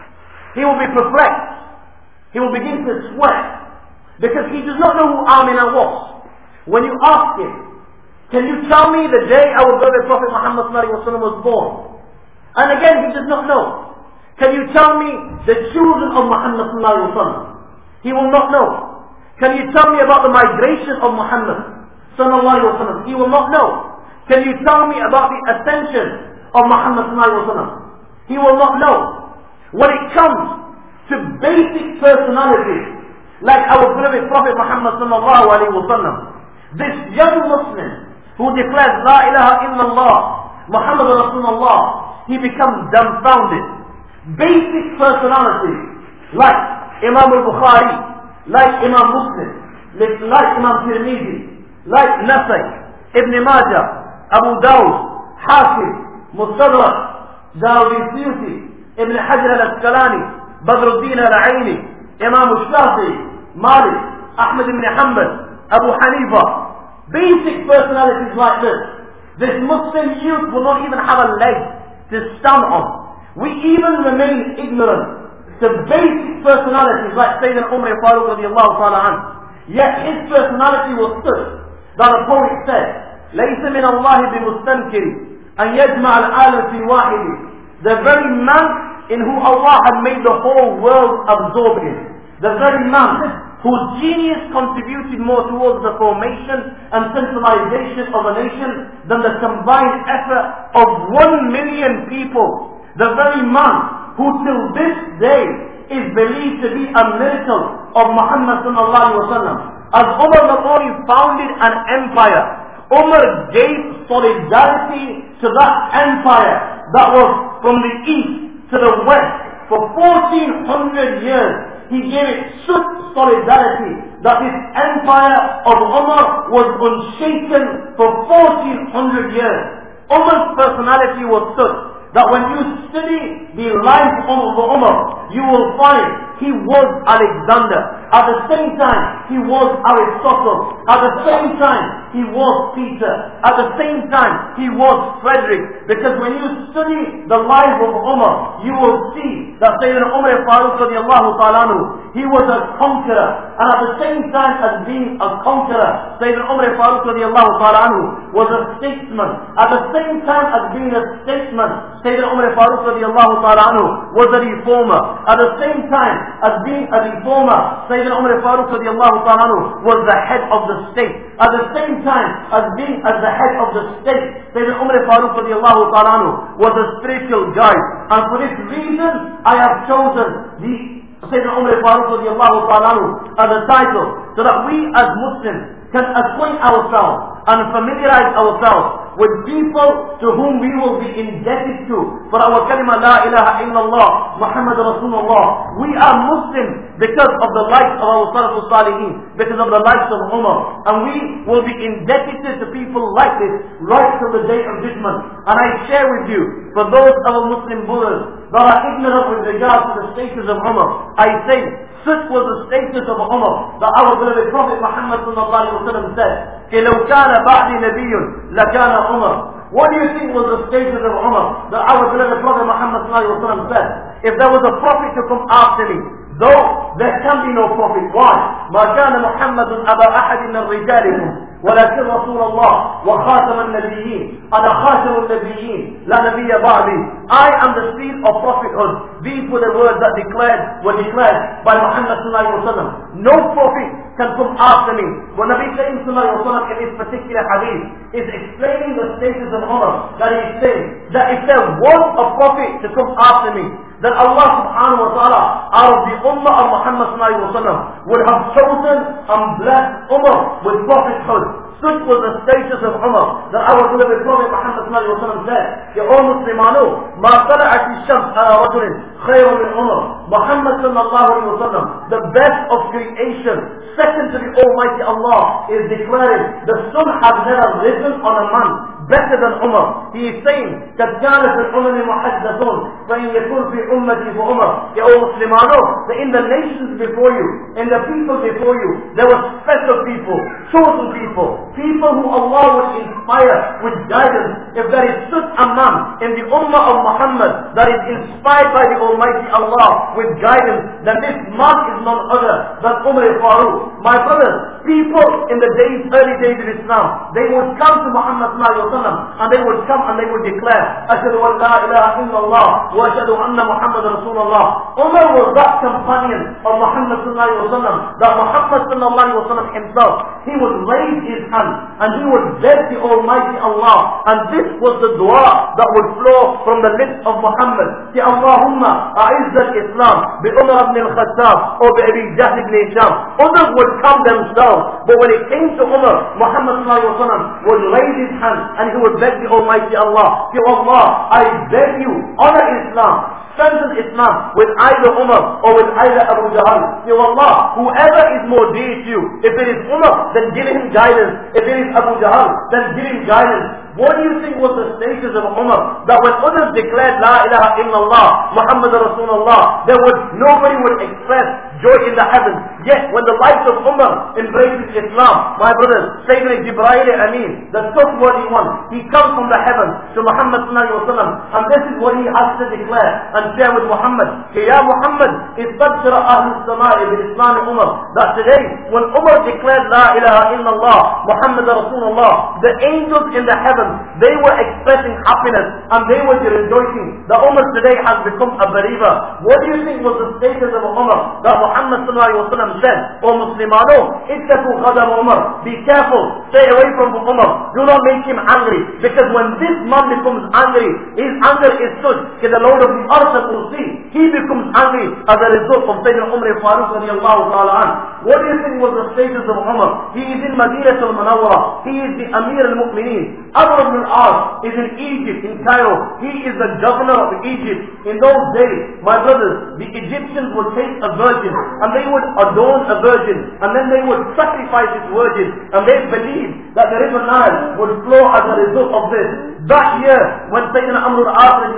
he will be perplexed. He will begin to sweat, because he does not know who Amina was. When you ask him, can you tell me the day our beloved Prophet Muhammad sallallahu alaihi wasallam was born? And again, he does not know. Can you tell me the children of Muhammad sallallahu alaihi wasallam? He will not know. Can you tell me about the migration of Muhammad sallallahu alaihi wasallam? He will not know. Can you tell me about the ascension of Muhammad sallallahu alaihi wasallam? He will not know. When it comes to basic personalities, like our beloved Prophet Muhammad sallallahu alaihi wasallam, this young Muslim who declares La ilaha illallah Muhammad Rasulullah, he becomes dumbfounded. Basic personalities like Imam al-Bukhari, like Imam Muslim, like Imam Tirmidhi, like Nasai, Ibn Majah, Abu Dawud, Hafiz, Mustadrak, Dawud al-Suyuti, Ibn Hajar al-Asqalani, Badruddin al-Aini, Imam al-Shafi'i, Malik, Ahmad ibn Hanbal, Abu Hanifa. Basic personalities like this. This Muslim youth will not even have a leg to stand on. We even remain ignorant to basic personalities like Sayyidina Umar Farooq radiallahu ta'ala anhu. Yet his personality was such that a poet said, لَيْسَ مِنَ اللَّهِ بِمُسْتَنْكِرِ أَنْ يَجْمَعَ الْعَالَمِ فِي وَاحِدٍ. The very man in whom Allah had made the whole world absorbed in. The very man whose genius contributed more towards the formation and centralization of a nation than the combined effort of one million people. The very man who till this day is believed to be a miracle of Muhammad sallallahu alaihi wasallam. As Umar not only founded an empire, Umar gave solidarity to that empire that was from the east to the west for fourteen hundred years. He gave it such solidarity that this empire of Umar was unshaken for fourteen hundred years. Umar's personality was such that when you study the life of Umar, you will find he was Alexander. At the same time, he was Aristotle. At the same time, he was Peter. At the same time, he was Frederick. Because when you study the life of Umar, you will see that Sayyidina Umar Farooq radiallahu ta'ala anhu, he was a conqueror. And at the same time as being a conqueror, Sayyidina Umar Farooq radiallahu ta'ala anhu was a statesman. At the same time as being a statesman, Sayyidina Umar Farooq radiallahu ta'ala anhu was a reformer. At the same time as being a reformer, Sayyidina Umar Farooq radiallahu ta'ala anhu was the head of the state. At the same time as being as the head of the state, Sayyidina Umar Farooq radiallahu ta'ala anhu was a spiritual guide. And for this reason, I have chosen the Sayyidina Umar Farooq radiallahu ta'ala anhu as a title, so that we as Muslims can acquaint ourselves and familiarize ourselves with people to whom we will be indebted to for our kalima la ilaha illallah Muhammad Rasulullah. We are Muslims because of the likes of our Salafus Salihin, because of the likes of Umar, and we will be indebted to people like this right till the day of judgment. And I share with you, for those of our Muslim brothers that are ignorant with regard to the status of Umar, I say such was the status of Umar that our beloved Prophet Muhammad sallallahu alaihi wasallam said, لو كان بعدي نبي لكان عمر. What do you think was the status of Umar that our beloved Prophet Muhammad sallallahu alaihi wasallam said? If there was a prophet to come after me, though there can be no prophet. Why? ما كان محمد أبا أحد من رجالكم ولكن رسول الله وخاتم النبيين أنا خاتم النبيين لا نبي بعدي. I am the seal of prophethood. These were the words that declared were declared by Muhammad sallallahu alaihi wasallam. No prophet can come after me. When Nabi Karim sallallahu alaihi wasallam in this particular hadith is explaining the status of Umar, that he is saying that if there was a prophet to come after me, then Allah subhanahu wa ta'ala out of the ummah of Muhammad sallallahu alaihi wasallam would have chosen and blessed Umar with prophethood. Such was the status of Umar that our beloved Prophet Muhammad sallallahu alaihi wasallam said, Ya O Muslimanu, ma tala'at ash-shams ala rajulin khayrun min Umar. Muhammad sallallahu alaihi wasallam, the best of creation, second to the Almighty Allah, is declaring the sun has never risen on a man better than Umar. He is saying, قَدْ كَانَ فِي الْأُمَمِ مُحَدَّثُونَ فَإِنْ يَكُنْ فِي أُمَّتِي فَعُمَرْ. Ya O Muslimano, that in the nations before you, in the people before you, there were special people, chosen people, people who Allah would inspire with guidance. If there is such a man in the ummah of Muhammad that is inspired by the Almighty Allah with guidance, then this man is none other than Umar al-Faruq. My brothers, people in the days, early days of Islam, they would come to Muhammad sallallahu alaihi wasallam and they would come and they would declare, Ashhadu an la ilaha illallah wa ashhadu anna Muhammad Rasulullah. Umar was that companion of Muhammad sallallahu alaihi wasallam that Muhammad sallallahu alaihi wasallam himself, he would raise his hand and he would beg the Almighty Allah, and this was the dua that would flow from the lips of Muhammad. Ya Allahumma a'izz al-Islam bi Umar ibn al-Khattab or bi Abi Jahl ibn Hisham. Others would come themselves, but when it came to Umar, Muhammad sallallahu alaihi wasallam would raise his hand and he would beg the Almighty Allah, Ya Allah, I beg you, honor Islam, strengthen Islam with either Umar or with either Abu Jahl. Ya Allah, whoever is more dear to you, if it is Umar, then give him guidance. If it is Abu Jahl, then give him guidance. What do you think was the status of Umar? That when others declared La ilaha illallah, Muhammad Rasulullah, there would, nobody would express joy in the heavens. Yet when the likes of Umar embraces Islam, my brothers, Sayyidina Jibreel Amin, the trustworthy one, he comes from the heavens to Muhammad sallallahu alaihi wasallam, and this is what he has to declare and share with Muhammad. Ya Muhammad, istabshira ahlus samai bil Islam Umar. That today, when Umar declared La ilaha illallah, Muhammad Rasulullah, the angels in the heavens, they were expressing happiness and they were rejoicing. The Umar today has become a believer. What do you think was the status of Umar? That Muhammad sallallahu alaihi wasallam said, O Muslimano, ittaku ghadab Umar. Be careful, stay away from Umar. Do not make him angry, because when this man becomes angry, his anger is such that the Lord of the earth will see. He becomes angry as a result of Sayyidina Umar al-Faruq radiallahu ta'ala an. What do you think was the status of Umar? He is in Madinah al-Munawwara. He is the Amir al-Mu'mineen. Amr ibn al-As is in Egypt, in Cairo. He is the governor of Egypt. In those days, my brothers, the Egyptians would take a virgin and they would adorn a virgin and then they would sacrifice this virgin, and they believed that the river Nile would flow as a result of this. That year, when Sayyidina Amr al-As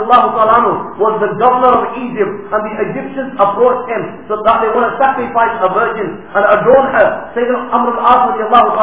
was the governor of Egypt and the Egyptians approached him so that they want to sacrifice a virgin and adorn her, Sayyidina Amr al-As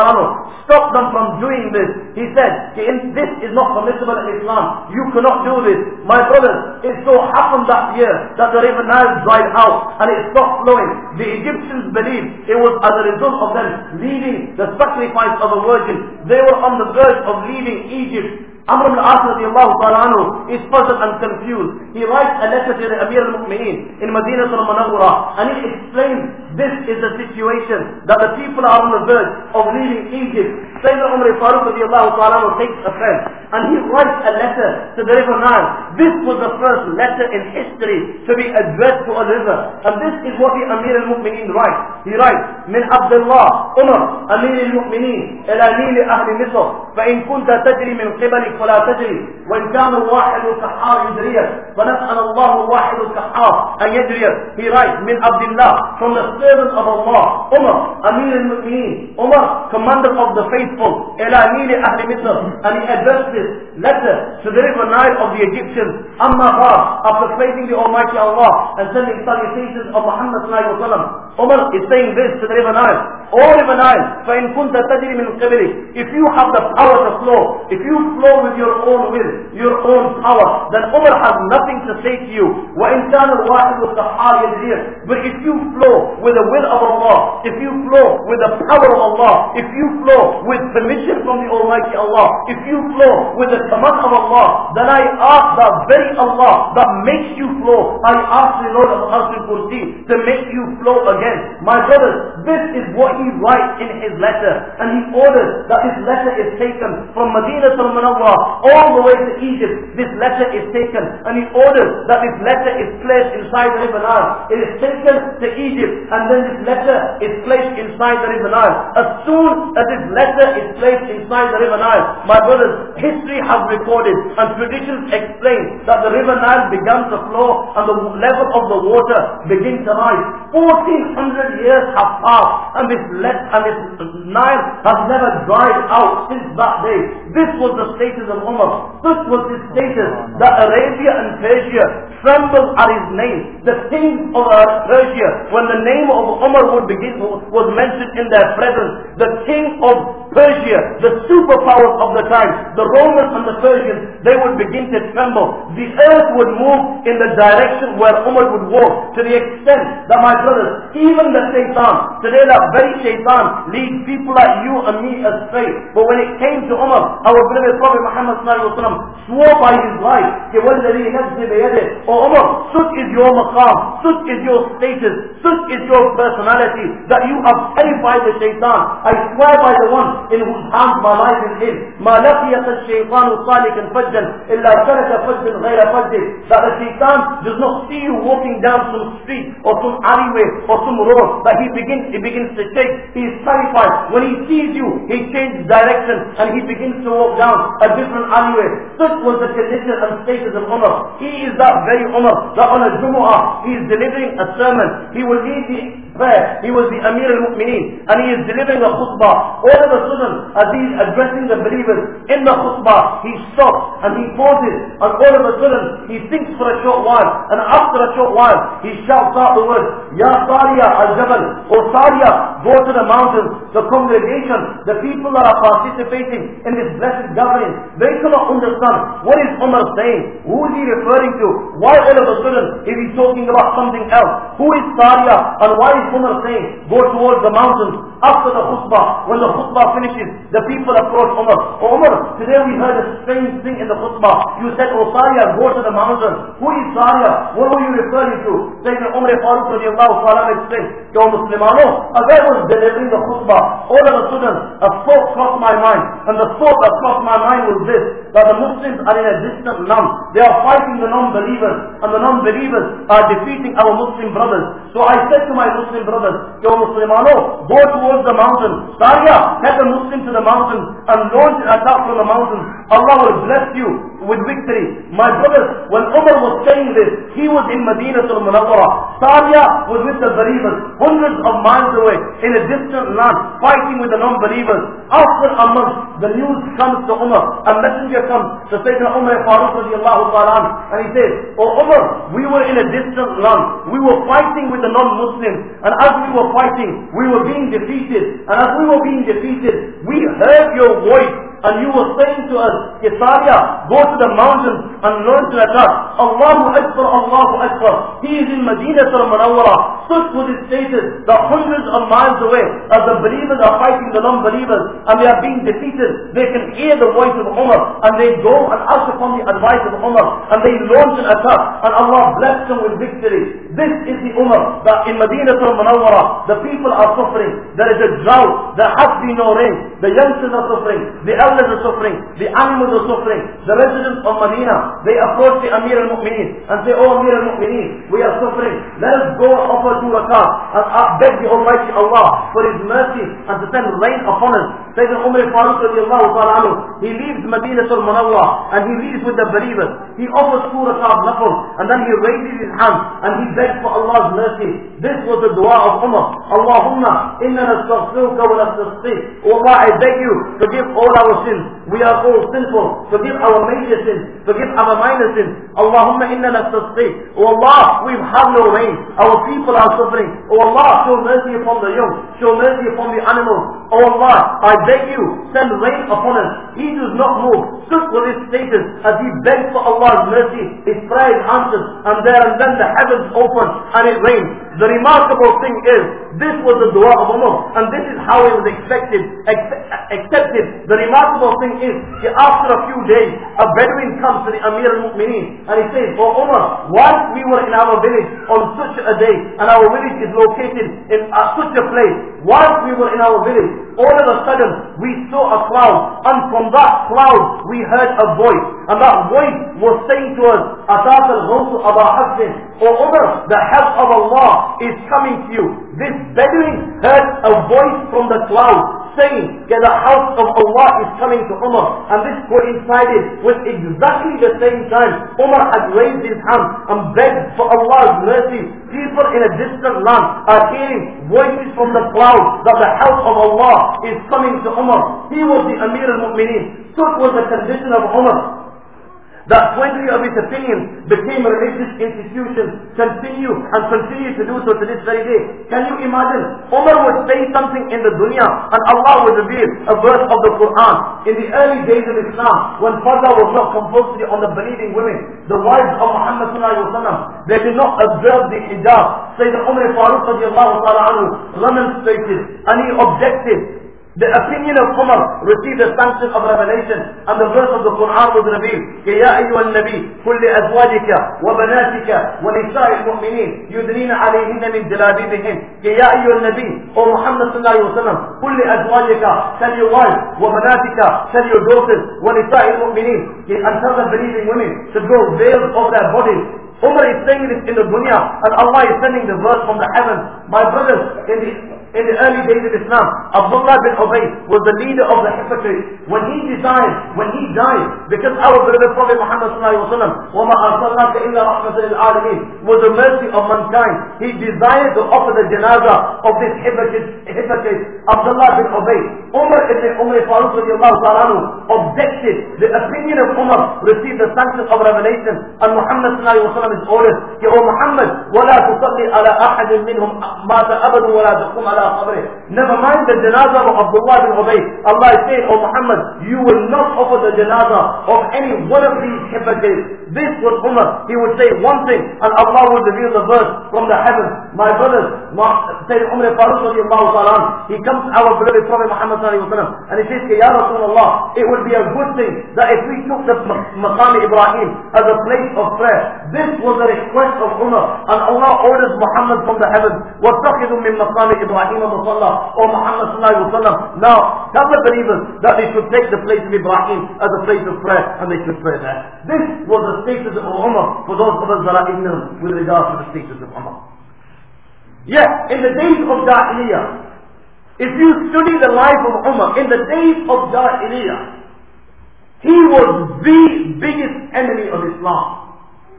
stopped them from doing this. He said, this is not permissible in Islam. You cannot do this. My brothers, it so happened that year that the river Nile dried out and it stopped flowing. The Egyptians believed it was as a result of them leaving the sacrifice of a virgin. They were on the verge of leaving Egypt. Amr ibn al-As radiallahu ta'ala anhu is puzzled and confused. He writes a letter to the Amir al-Mu'mineen in Madinah al-Munawwara, and he explains this is the situation that the people are on the verge of leaving Egypt. Sayyidina Umar al-Faruq radiallahu ta'ala anhu takes a pen and he writes a letter to the river Nile. This was the first letter in history to be addressed to a river, and this is what the Amir al-Mu'mineen writes. He writes, Min Abdullah Umar Amir al-Mu'mineen ila Nil ahli Misr, fa in kunta tajri min qibalik فلا تجري وإن كان الواحد الكحار يجريه فنسأل الله الواحد الكحار أن يجريه. He writes, من عبد الله, from the servant of Allah, Umar Amir al-Mu'mineen, Umar, commander of the faithful, إلى نيل أهل مصر, and he addressed this letter to the river Nile of the Egyptians. Amma Ba'd, after praising the Almighty Allah and sending salutations of Muhammad sallallahu alaihi wasallam, Umar is saying this to the river Nile. O river Nile, فإن كنت تجري من قبلك, if you have the power to flow, if you flow with your own will, your own power, then Umar has nothing to say to you. وإن كان الواحد القهار يجريه, but if you flow with the will of Allah, if you flow with the power of Allah, if you flow with permission from the Almighty Allah, if you flow with the command of Allah, then I ask the very Allah that makes you flow, I ask the Lord of Arsh al-Kursi to make you flow again. My brothers, this is what he writes in his letter, and he orders that this letter is taken from Medina to Munawwara all the way to Egypt. This letter is taken, and he orders that this letter is placed inside the river Nile. It is taken to Egypt, and then this letter is placed inside the river Nile. As soon as this letter is placed inside the river Nile, my brothers, history has recorded and traditions explain that the river Nile began to flow and the level of the water began to rise. fourteen hundred years have passed, and this let and this Nile has never dried out since that day. This was the status of Umar. This was the status that Arabia and Persia trembled at his name. The kings of Persia, when the name of Umar would begin, was mentioned in their presence, the king of Persia, the superpowers of the time, the Romans and the Persians, they would begin to tremble. The earth would move in the direction where Umar would walk, to the extent that, my brothers, even the shaitan, today that very shaitan leads people like you and me astray. But when it came to Umar, our beloved Prophet Muhammad sallallahu alaihi wasallam swore by his life, وَالَّذِي نَفْسِي بِيَدِهِ, oh Umar, such is your maqam, such is your status, such is your personality, that you have terrified the shaitan. I swear by the one in whose hands my life is in, مَا لَقِيَكَ الشَّيْطَانُ صَالِكًا فَجًّا إِلَّا سَلَكَ فَجًّا غَيْرَ فَجِّهِ, that the shaitan does not see you walking down some street or some alleyway or some road, that he begins, he begins to shake. He is terrified. When he sees you, he changes direction and he begins to walk down a different alleyway. Such was the condition and status of Umar. He is that very Umar that on a Jumu'ah he is delivering a sermon. He will lead the prayer. He was the Amir al-Mu'mineen and he is delivering a khutbah. All of a sudden, as he is addressing the believers in the khutbah, he stops and he pauses, and all of a sudden he thinks for a short while, and after a short while he shouts out the word, Ya Sariya al-Jabal, or Sariya, go to the mountains. The congregation, the people that are participating in this blessed gathering, they cannot understand what is Umar saying. Who is he referring to? Why all of a sudden is he talking about something else? Who is Sariya, and why is Umar saying go towards the mountains? After the khutbah, when the khutbah finishes, the people approach Umar. Oh Umar, today we heard a strange thing in the khutbah. You said, oh Sariya, go to the mountain. Who is Sariya? What were you referring to? Sayyidina Umar Farooq radiallahu ta'ala explained, Yo Muslimano, as I was delivering the khutbah, all of a sudden a thought crossed my mind. And the thought that crossed my mind was this, that the Muslims are in a distant land. They are fighting the non-believers, and the non-believers are defeating our Muslim brothers. So I said to my Muslim brothers, Yo Muslimano, go towards the mountain. Sariya, head the Muslim to the mountain and launch an attack from the mountain. Allah will bless you with victory. My brothers, when Umar was saying this, he was in Medina al-Munawwara. Sariya was with the believers, hundreds of miles away, in a distant land, fighting with the non-believers. After a month, the news comes to Umar. A messenger comes to Sayyidina Umar Farooq radiallahu ta'ala, and he says, Oh Umar, we were in a distant land. We were fighting with the non-Muslims, and as we were fighting, we were being defeated. And as we were being defeated, we heard your voice, and you were saying to us, Sariya, go to the mountains and learn to attack. Allahu Akbar, Allahu Akbar. He is in Medina al-Munawwara. Such was his status that hundreds of miles away, as the believers are fighting the non-believers and they are being defeated, they can hear the voice of Umar, and they go and act upon the advice of Umar, and they launch an attack, and Allah bless them with victory. This is the Umar that in Medina al-Munawwara, the people are suffering. There is a drought. There has been no rain. The youngsters are suffering. The elders are suffering. The animals are suffering. The residents of Medina, they approach the Amir al-Mu'mineen and say, Oh Amir al-Mu'mineen, we are suffering. Let us go offer two rakat and beg the Almighty Allah for His mercy and to send rain upon us. Sayyidina Umar Farooq radiallahu ta'ala anhu, he leaves Medina al-Munawwara and he leaves with the believers. He offers two rakat nafl and then he raises his hand and he begs for Allah's mercy. This was the dua of Umar. Allahumma inna nastaghfiruka wa nastasqik. Oh Allah, I beg you, forgive all our sins. We are all sinful. Forgive our major sins. Forgive our minor sins. Allahumma inna nastasqik. Oh Allah, we've had no rain. Our people are suffering. Oh Allah, show mercy upon the young. Show mercy upon the animals. Oh Allah, I beg you, send rain upon us. He does not move. Stood for his status as he begged for Allah's mercy. His prayer is answered, and there and then the heavens opened and it rained. The remarkable thing is, this was the dua of Umar, and this is how it was expected, accepted. The remarkable thing is, after a few days, a Bedouin comes to the Amir al-Mu'mineen and he says, "Oh Umar, whilst we were in our village on such a day, and our village is located in uh, such a place, whilst we were in our village, all of a sudden we saw a cloud, and from that cloud we heard a voice, and that voice was saying to us, Atat al-Ghawsu Aba Hasbin, O Umar, the help of Allah is coming to you." This Bedouin heard a voice from the cloud saying that the house of Allah is coming to Umar, and this coincided with exactly the same time Umar had raised his hand and begged for Allah's mercy. People in a distant land are hearing voices from the cloud that the house of Allah is coming to Umar. He was the Amir al-Mu'mineen. So it was the condition of Umar that twenty of his opinions became religious institutions, continue and continue to do so to this very day. Can you imagine? Umar would say something in the dunya and Allah would reveal a verse of the Quran. In the early days of Islam, when Farda was not compulsory on the believing women, the wives of Muhammad sallallahu alaihi wasallam, they did not observe the hijab. Sayyidina Umar Farooq radiallahu ta'ala anhu remonstrated and he objected. The opinion of Umar received the sanction of revelation, and the verse of the Quran was revealed. يَا أَيُّهَا النَّبِيُّ قُلْ لِأَزْوَاجِكَ وَبَنَاتِكَ وَنِسَاءِ الْمُؤْمِنِينَ يُدْنِينَ عَلَيْهِنَّ مِنْ جَلَابِيبِهِنَّ يَا أَيُّهَا النَّبِيُّ O Muhammad sallallahu alayhi wa sallam, قُلْ لِأَزْوَاجِكَ, tell your wives, وَبَنَاتِكَ, tell your daughters, وَنِسَاءِ الْمُؤْمِنِينَ, and tell the believing women to go veils over their bodies. Umar is saying this in the dunya, and Allah is sending the verse from the heavens. My brothers, in the In the early days of Islam, Abdullah bin Ubay was the leader of the hypocrites. When he desired, when he died, because our beloved Prophet Muhammad sallallahu alaihi wasallam, وَمَا أَرْسَلْنَاكَ إِلَّا رَحْمَةً لِلْعَالَمِينَ, was the mercy of mankind. He desired to offer the janazah of this hypocrite, hypocrite Abdullah bin Ubay. Umar ibn Umar Farooq radiallahu ta'ala anhu objected. The opinion of Umar received the sanction of revelation, and Muhammad sallallahu alaihi wasallam is ordered, O Muhammad, وَلَا تُصَلِّ عَلَى أَحَدٍ مِّنْهُمْ مَاتَ أَبَدًا وَلَا تَقُمْ عَلَى قَبْرِهِ. Never mind the janazah of Abdullah bin Ubay. Allah is saying, O Muhammad, you will not offer the janazah of any one of these hypocrites. This was Umar. He would say one thing, and Allah would reveal the verse from the heavens. My brothers, Sayyid Umar Farooq radiallahu ta'ala, he comes to our beloved Prophet Muhammad sallallahu alaihi wasallam, and he says, Ya Rasulullah, it would be a good thing that if we took the Maqam Ibrahim as a place of prayer. This was a request of Umar, and Allah orders Muhammad from the heavens, وَاتَّخِذُوا مِن مَقَامِ إِبْرَاهِيمَ مُصَلَّى. O Muhammad sallallahu alaihi wasallam, now tell the believers that they should take the place of Ibrahim as a place of prayer, and they should pray there. This was the status of Umar, for those of us that are ignorant with regard to the status of Umar. Yes, in the days of Jahiliyyah, if you study the life of Umar, in the days of Jahiliyyah, he was the biggest enemy of Islam.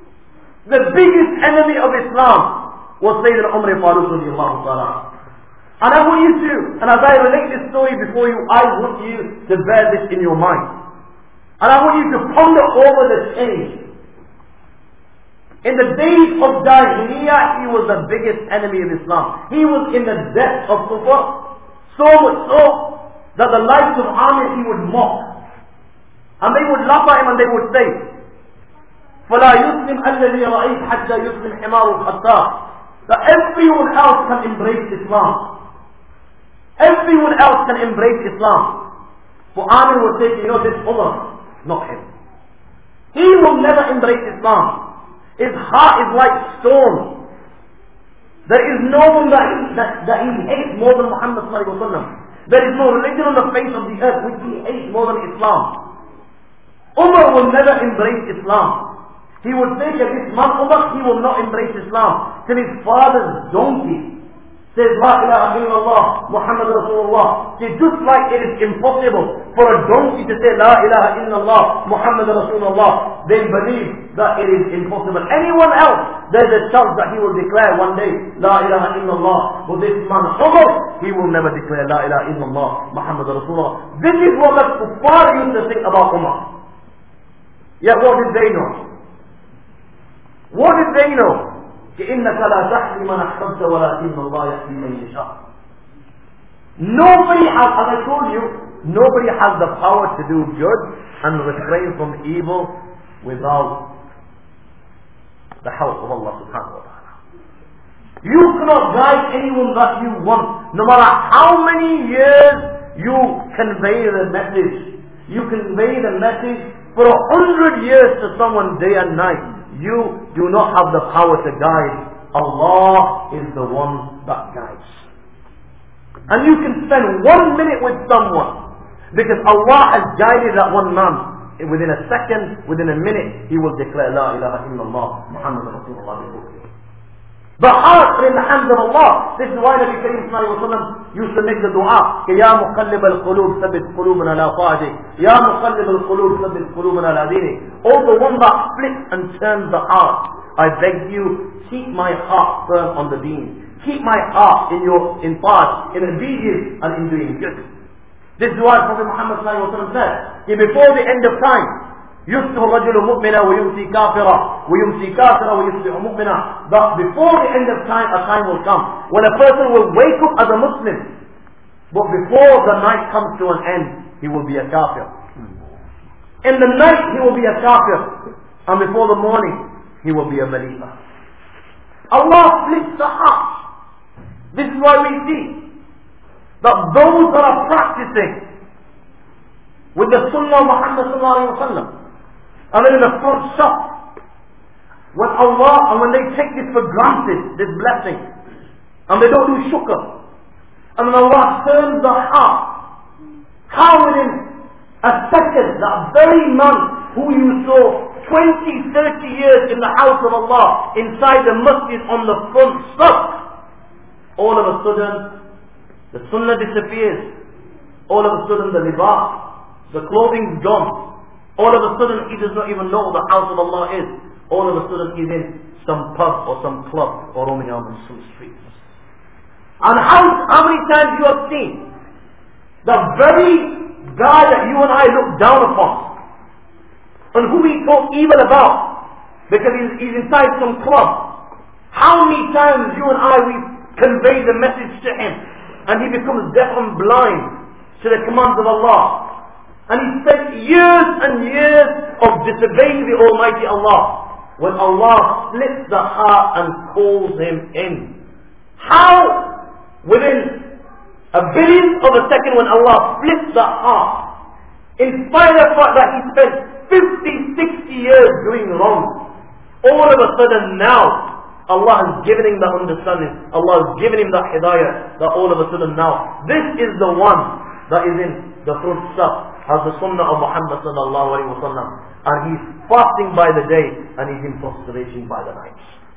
The biggest enemy of Islam was Sayyidina Umar Farooq radiallahu ta'ala. And I want you to, and as I relate this story before you, I want you to bear this in your mind. And I want you to ponder over the change. In the days of Jahiliyyah, he was the biggest enemy of Islam. He was in the depth of kufr, so much so that the likes of Amir he would mock. And they would laugh at him and they would say, فَلَا يُسْلِمْ الَّذِي رَأَيْتْ حَتَّى يُسْلِمْ حِمَارُ الْخَطَّارِ. That everyone else can embrace Islam. Everyone else can embrace Islam. For Amir would say, you know, this Umar, not him. He will never embrace Islam. His heart is like stone. There is no one that he, that, that he hates more than Muhammad sallallahu alaihi wasallam. There is no religion on the face of the earth which he hates more than Islam. Umar will never embrace Islam. He would say that this man Umar, he will not embrace Islam till his father's donkey says La ilaha illallah Muhammad Rasulullah. See, just like it is impossible for a donkey to say La ilaha illallah Muhammad Rasulullah, then believe that it is impossible. Anyone else, there's a chance that he will declare one day La ilaha illallah. But this man Umar, he will never declare La ilaha illallah Muhammad Rasulullah. This is what the kuffar used to think about Umar. Yet what did they know? What did they know? إِنَّكَ لَا تَحْلِ مَنْ أَحْبَبْتَ وَلَكِنَّ اللَّهَ يَحْلِ مَنْ يَشَاءُ. Nobody has, as I told you, Nobody has the power to do good and refrain from evil without the help of Allah subhanahu wa ta'ala. You cannot guide anyone that you want. No matter how many years you convey the message. You convey the message for a hundred years to someone day and night. You do not have the power to guide. Allah is the one that guides. And you can spend one minute with someone, because Allah has guided that one man. Within a second, within a minute, he will declare La ilaha illallah Muhammad Rasulullah. The heart is in the hands of Allah. This is why Nabi Kareem sallallahu alayhi wa sallam used to make the dua. Ya muqallib al-qulub, thabbit qulubana ala ta'atik. Ya muqallib al-qulub, thabbit qulubana ala dinik. Oh, the one that flips and turns the heart. I beg you, keep my heart firm on the deen. Keep my heart in your, in part, in obedience and in doing good. This is why Prophet Muhammad sallallahu alayhi wa sallam said, before the end of time, يُصْبِحُ الرَّجُلُ مُؤْمِنًا وَيُمْسِي كَافِرًا وَيُمْسِي كَافِرًا وَيُصْبِحُ مُؤْمِنًا. But before the end of time, a time will come when a person will wake up as a Muslim, but before the night comes to an end, he will be a kafir. In the night, he will be a kafir, and before the morning, he will be a believer. Allah splits the heart. This is why we see that those that are practicing with the Sunnah of Muhammad sallallahu alayhi wa sallam, and then in the front shop, when Allah, and when they take this for granted, this blessing, and they don't do shukr, and then Allah turns the heart, how within a second, that very man who you saw twenty, thirty years in the house of Allah, inside the masjid on the front step, all of a sudden, the sunnah disappears. All of a sudden the libas, the clothing's gone. All of a sudden he does not even know what the house of Allah is. All of a sudden he's in some pub or some club or roaming out on some streets. And how, how many times you have seen the very guy that you and I look down upon, and who we talk evil about because he's, he's inside some club. How many times you and I we convey the message to him, and he becomes deaf and blind to the commands of Allah. And he spent years and years of disobeying the Almighty Allah. When Allah splits the heart and calls him in. How? Within a billionth of a second, when Allah splits the heart, in spite of the fact that he spent fifty, sixty years doing wrong, all of a sudden now, Allah has given him that understanding. Allah has given him that hidayah. That all of a sudden now, this is the one that is in the front stuff, has the sunnah of Muhammad sallallahu alayhi wa sallam. And he's fasting by the day, and he's in prostration by the night.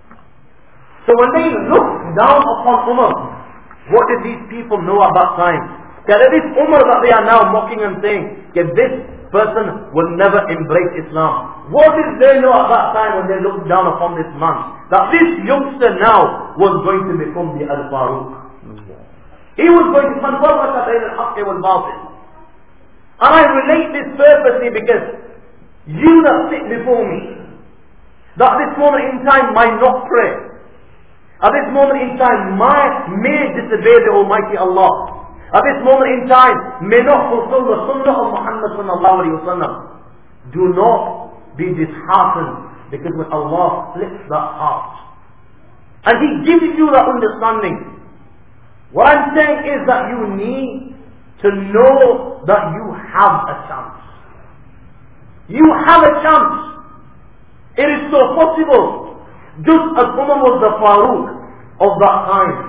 So when they look down upon Umar, what did these people know at that time? That this Umar that they are now mocking and saying, that this person will never embrace Islam. What did they know at that time when they looked down upon this man? That this youngster now was going to become the Al-Faruq. He was going to convert us between al-haqq wal-batil. And I relate this purposely because you that sit before me, that this moment in time might not pray. At this moment in time might, may disobey the Almighty Allah. At this moment in time, may not fulfill the sunnah of Muhammad sallallahu alayhi wa sallam. Do not be disheartened, because when Allah splits that heart, and He gives you that understanding, what I'm saying is that you need to know that you have a chance. You have a chance. It is so possible. Just as Umar was the Faruq of that time.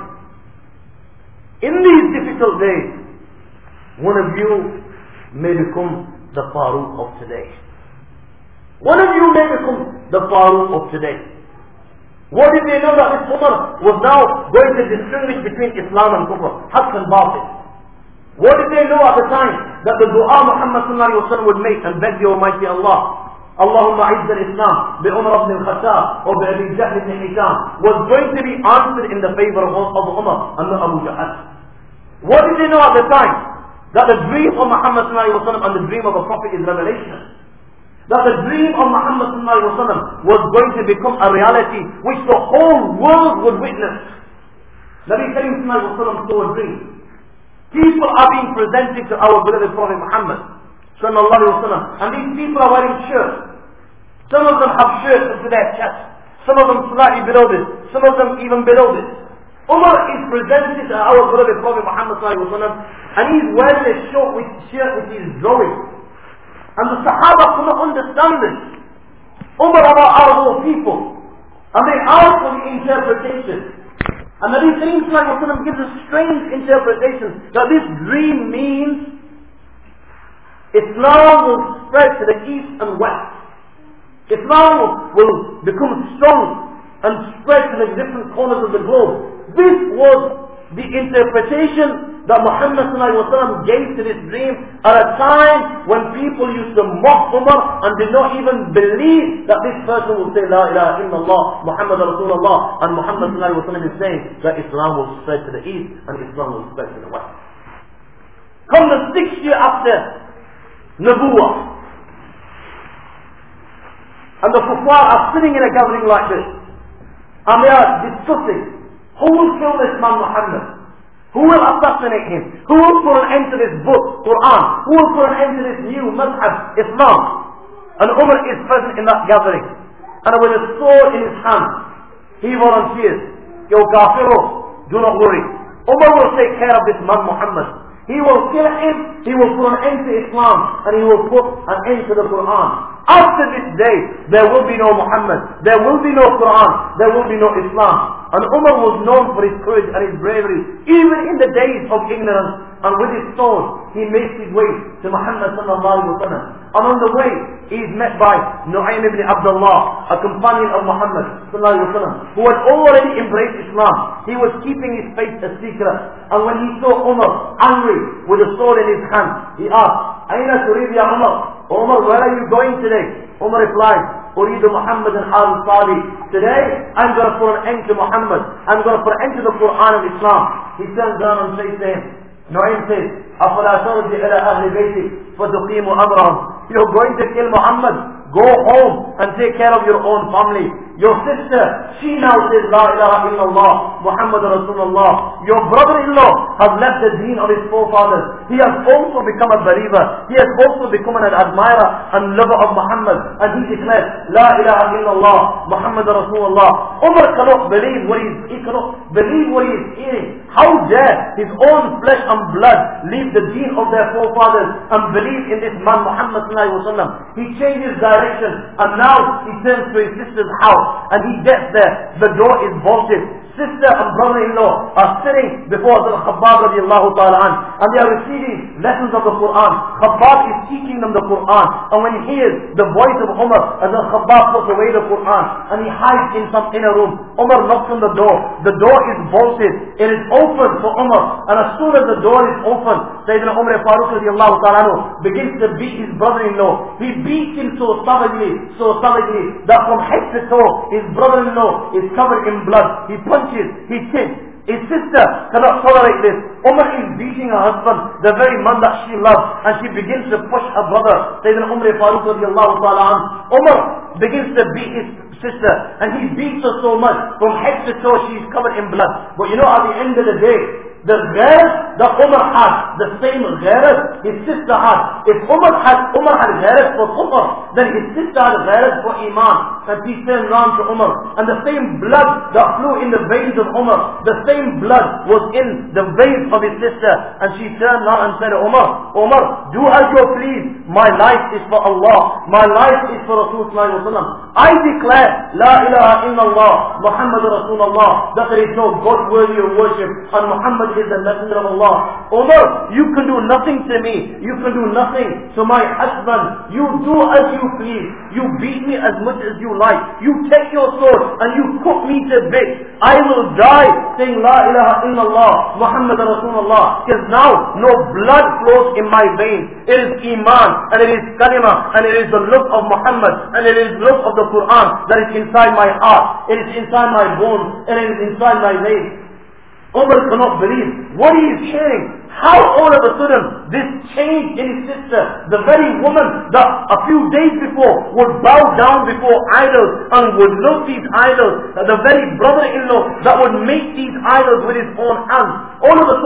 In these difficult days, one of you may become the Faruq of today. One of you may become the Faruq of today. What did they know that this Umar was now going to distinguish between Islam and Kufr, Haqq and Batil? What did they know at the time that the dua Muhammad sallallahu alayhi wa sallam would make and beg the Almighty Allah, Allahumma izz al-Islam bi Umar ibn al-Khattab or bi Abi Jahl ibn Hisham, was going to be answered in the favor of, of Umar and not Abu Jahl. What did they know at the time? That the dream of Muhammad sallallahu alayhi wa sallam and the dream of a prophet is revelation. That the dream of Muhammad sallallahu alayhi wa sallam was going to become a reality which the whole world would witness. Nabi Kareem sallallahu alayhi wa sallam saw a dream. People are being presented to our beloved Prophet Muhammad sallallahu alaihi wasallam, and these people are wearing shirts. Some of them have shirts up to their chest, some of them slightly below this, some of them even below this. Umar is presented to our beloved Prophet Muhammad sallallahu alaihi wasallam, and he's wearing a short with shirt which is drawing. And the Sahaba could not understand this. Umar are our people, and they ask for the interpretation. And Nabi Kareem sallallahu alaihi wasallam gives a strange interpretation that this dream means Islam will spread to the east and west. Islam will become strong and spread to the different corners of the globe. This was the interpretation that Muhammad sallallahu alaihi wasallam gave to this dream at a time when people used to mock Umar and did not even believe that this person will say La ilaha illallah Muhammad Rasulullah, and Muhammad sallallahu alaihi wasallam is saying that Islam will spread to the east and Islam will spread to the west. Come the sixth year after Nabuwah, and the kuffar are sitting in a gathering like this, and they are discussing who will kill this man Muhammad, who will assassinate him, who will put an end to this book, Quran, who will put an end to this new madhab, Islam. And Umar is present in that gathering, and with a sword in his hand, he volunteers, Yo Kafiro, do not worry, Umar will take care of this man Muhammad. He will kill him, he will put an end to Islam, and he will put an end to the Quran. After this day, there will be no Muhammad, there will be no Quran, there will be no Islam. And Umar was known for his courage and his bravery, even in the days of ignorance. And with his sword, he makes his way to Muhammad sallallahu alaihi wasallam. And on the way, he is met by Nu'aym ibn Abdullah, a companion of Muhammad sallallahu alaihi wasallam, who had already embraced Islam. He was keeping his faith a secret. And when he saw Umar angry with a sword in his hand, he asked, Aina turid ya Umar? Umar, where are you going today? Umar replied, Uridu Muhammad and al-Sadi. Today, I'm going to put an end to Muhammad. I'm going to put an end to the Quran and Islam. He turns around and says to him, Nu'aym says, أَفَلَا تَرْجِعْ إِلَىٰ أَهْلِ بَيْتِكَ فَتُقِيمُ أَمْرَهُمْ. You're going to kill Muhammad. Go home and take care of your own family. Your sister, she now says La ilaha illallah Muhammad Rasulullah. Your brother-in-law has left the deen of his forefathers. He has also become a believer. He has also become an admirer and lover of Muhammad. And he declares La ilaha illallah Muhammad Rasulullah. Umar cannot believe what he is, he cannot believe what he is hearing. How dare his own flesh and blood leave the deen of their forefathers and believe in this man Muhammad sallallahu alaihi wasallam. He changes direction, and now he turns to his sister's house, and he gets there. The door is bolted. Sister and brother-in-law are sitting before the Khabbab radiallahu ta'ala an, and they are receiving lessons of the Quran. Khabbab is teaching them the Quran, and when he hears the voice of Umar, and then Khabbab puts away the Quran, and he hides in some inner room. Umar knocks on the door. The door is bolted. It is open for Umar, and as soon as the door is open, Sayyidina Umar Farooq radiallahu ta'ala anhu begins to beat his brother-in-law. He beats him so savagely, so savagely, that from head to toe, his brother-in-law is covered in blood. He punches, he kicks. His sister cannot tolerate this. Umar is beating her husband, the very man that she loves, and she begins to push her brother, Sayyidina Umar Farooq radiallahu ta'ala anhu. Umar begins to beat his sister, and he beats her so much, from head to toe she is covered in blood. But you know, at the end of the day, the ghairat that Umar had, the same ghairat his sister had. If Umar had Umar had ghairat for kufr, then his sister had ghairat for iman. And he turned round to Umar, and the same blood that flew in the veins of Umar, the same blood was in the veins of his sister. And she turned round and said, Umar, Umar, do as you please. My life is for Allah. My life is for Rasulullah. I declare La ilaha illallah Muhammad Rasulullah, that there is no God worthy of worship, and Muhammad is the messenger of Allah. Umar, you can do nothing to me. You can do nothing to my husband. You do as you please. You beat me as much as you like. You take your sword and you cook me to bits. I will die saying La ilaha illallah Muhammad Rasulullah, because now no blood flows in my veins. It is iman, and it is kalima, and it is the love of Muhammad, and it is love of the Quran that is inside my heart. It is inside my bones, and it is inside my veins. Umar cannot believe what he is hearing. How all of a sudden this change in his sister, the very woman that a few days before would bow down before idols and would love these idols, the very brother-in-law that would make these idols with his own hands, all of a sudden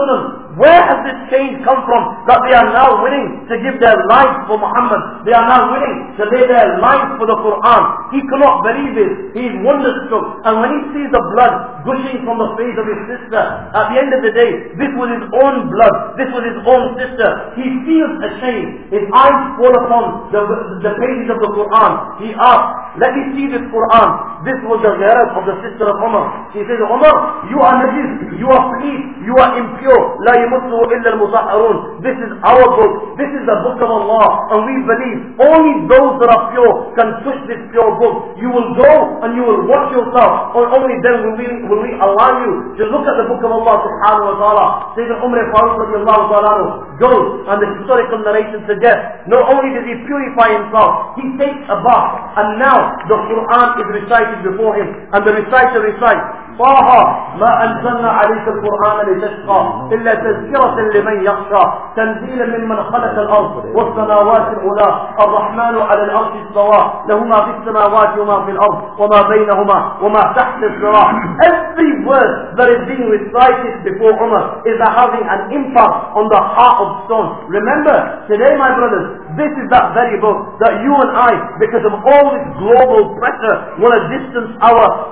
where has this change come from? That they are now willing to give their lives for Muhammad. They are now willing to lay their lives for the Quran. He cannot believe it. He is wonderstruck. And when he sees the blood gushing from the face of his sister, at the end of the day, this was his own blood. This was his own sister. He feels ashamed. His eyes fall upon the, the pages of the Quran. He asks, let me see this Quran. This was the gharat of the sister of Umar. She says, Umar, you are najis, you are fleet, you are impure. La yamussuhu illa al-mutahharun. This is our book. This is the book of Allah. And we believe only those that are pure can touch this pure book. You will go and you will watch yourself. Or only then will we, will we allow you to look at the book of Allah subhanahu wa ta'ala. Sayyidina Umar Farooq radiallahu ta'ala goes, and the historical narration suggests, not only does he purify himself, he takes a bath. And now the Quran is recited before him. And the reciter recites, طه ما أنزلنا عليك القرآن لتشقى إلا تذكرة لمن يخشى تنزيلا ممن خلق الأرض والسماوات العلى الرحمن على العرش استوى له ما في السماوات وما في الأرض وما بينهما وما تحت الثرى. Every word that is being recited before Umar is having an impact on the heart of stone. Remember, today my brothers, this is that very book that you and I, because of all this global pressure, want to distance our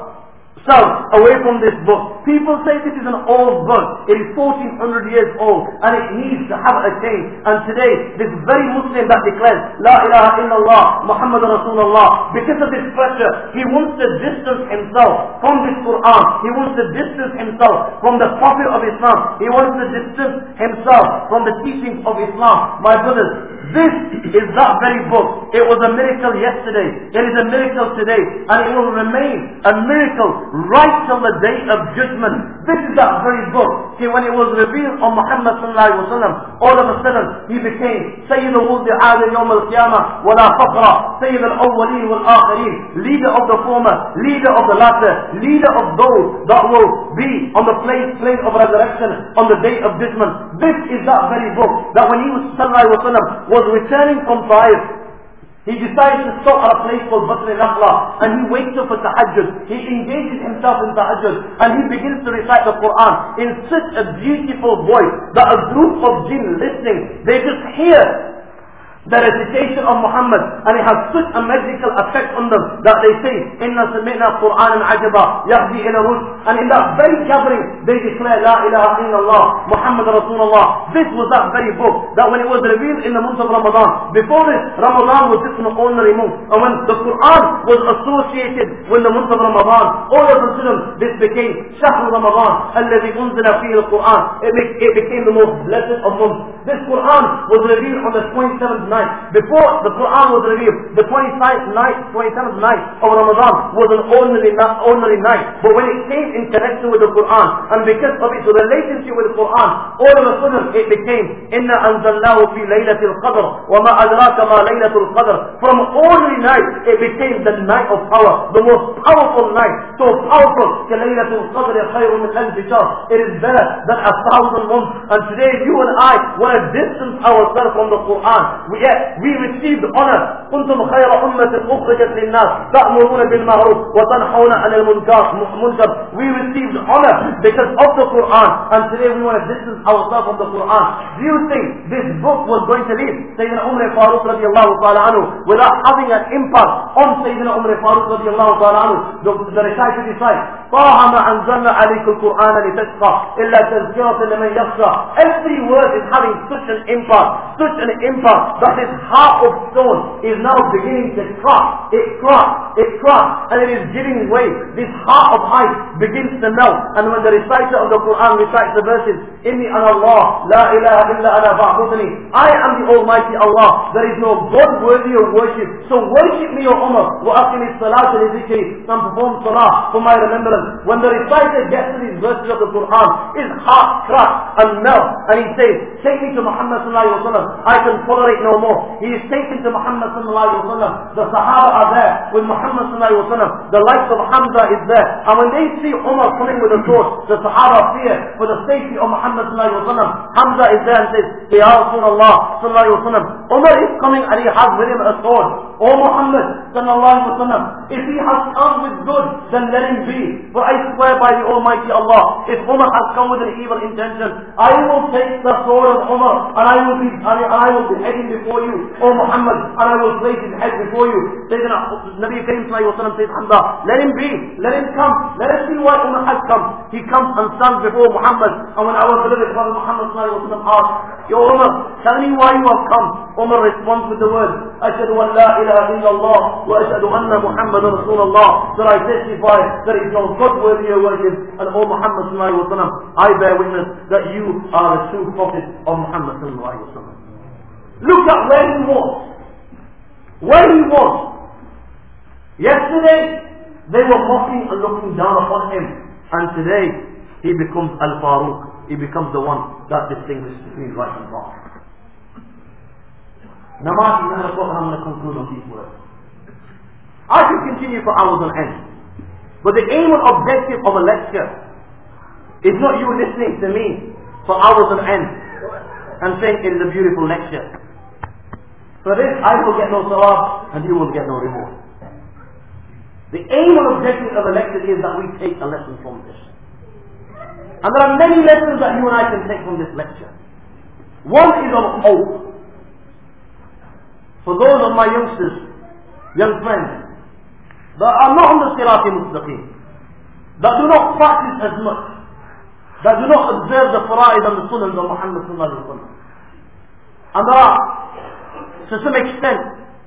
away from this book. People say this is an old book. It is fourteen hundred years old and it needs to have a change. And today, this very Muslim that declares La ilaha illallah Muhammad Rasulullah, because of this pressure, he wants to distance himself from this Quran. He wants to distance himself from the Prophet of Islam. He wants to distance himself from the teachings of Islam. My brothers, this is that very book. It was a miracle yesterday. It is a miracle today. And it will remain a miracle right till the day of judgment. This is that very book. See, when it was revealed on Muhammad sallallahu alayhi wa sallam, all of a sudden he became Sayyid al-Wuldi Adam Yawm al-Qiyamah wa la Fakhra, Sayyid al-Awwaleen wal-Akhirin, leader of the former, leader of the latter, leader of those that will be on the plane, plane of resurrection on the day of judgment. This is that very book that when he was sallallahu alayhi wa sallam was returning from Taif, he decides to stop at a place called Batr al-Nakhla, and he wakes up for tahajjud. He engages himself in tahajjud and he begins to recite the Quran in such a beautiful voice that a group of jinn listening, they just hear the recitation of Muhammad, and it has such a magical effect on them that they say, Inna sami'na Qur'anan ajaba yahdi ila rushd. And in that very gathering, they declare La ilaha illallah Muhammad Rasulullah. This was that very book that when it was revealed in the month of Ramadan, before this, Ramadan was just an ordinary month, and when the Quran was associated with the month of Ramadan, all of a sudden this became Shahr Ramadan alladhi unzila fihi al-Quran. It, it became the most blessed of months. This Quran was revealed on the twenty-seventh night. Before the Quran was revealed, the twenty-ninth night, twenty-seventh night of Ramadan was an ordinary, ordinary night. But when it came in connection with the Quran, and because of its relationship with the Quran, all of a sudden it became Inna anzalnahu fi laylatil qadr wa ma adraka ma laylatul qadr. From ordinary night, it became the night of power, the most powerful night. So powerful, ka laylatul qadr khayrun min alf shahr. It is better than a thousand months. And today you and I want to distance ourselves from the Quran. We Yet we received honor. كنتم خير أمة أخرجت للناس تأمرون بالمعروف وتنهون عن المنكر. We received honor because of the Quran, and today we want to distance ourselves from the Quran. Do you think this book was going to leave Sayyidina Umar Farooq radiallahu ta'ala anhu without having an impact on Sayyidina Umar Farooq radiallahu ta'ala anhu? The, the reciter decides, طه ما أنزلنا عليك القرآن لتشقى إلا تذكرة لمن يخشى. Every word is having such an impact, such an impact that this heart of stone is now beginning to crack. It cracks, it cracks, and it is giving way. This heart of ice begins to melt. And when the reciter of the Quran recites the verses, Inni ana Allah, la ilaha illa ana fa'budni, I am the Almighty Allah, there is no God worthy of worship, so worship me, O Umar, wa aqimi salata li dhikri, and perform salah for my remembrance. When the reciter gets to these verses of the Quran, his heart cracks and melts, and he says, take me to Muhammad sallallahu alaihi wasallam, I can tolerate no more. He is taken to Muhammad sallallahu alaihi wasallam. The Sahaba are there with Muhammad sallallahu alaihi wasallam. The likes of Hamza is there. And when they see Umar coming with a sword, the Sahaba fear for the safety of Muhammad sallallahu alaihi wasallam. Hamza is there and says, Ya Rasulullah sallallahu alaihi wasallam, Umar is coming and he has with him a sword. O Muhammad sallallahu alaihi wasallam, if he has come with good, then let him be. For I swear by the Almighty Allah, if Umar has come with an evil intention, I will take the sword of Umar and I will be and I will be heading before you, O Muhammad, and I will place his head before you. Sayyidina Nabi Karim sallallahu alaihi wasallam said, Hamza, let him be, let him come, let us see why Umar has come. He comes and stands before Muhammad, and when our beloved Prophet Muhammad sallallahu alaihi wasallam asks, Yo Umar, tell me why you have come. Umar responds with the words, Ashhadu an la ilaha illallah wa ashhadu anna Muhammadan Rasulullah, that I testify that there is no God worthy of worship, and O Muhammad sallallahu alaihi wasallam, I bear witness that you are the true prophet of Muhammad sallallahu alaihi wasallam. Look at where he was. Where he was. Yesterday, they were mocking and looking down upon him, and today, he becomes Al-Faruq. He becomes the one that distinguishes between right and wrong. Namaz is another book, and I'm going to conclude on these words. I could continue for hours on end, but the aim and objective of a lecture is not you listening to me for hours on end and saying it is a beautiful lecture. For this, I will get no sawab and you will get no reward. The aim and objective of a lecture is that we take a lesson from this. And there are many lessons that you and I can take from this lecture. One is of hope. For those of my youngsters, young friends, that are not on the Sirati Mustaqim, that do not practice as much, that do not observe the fara'id and the sunnahs of Muhammad sallallahu alaihi wasallam, and that are, to some extent,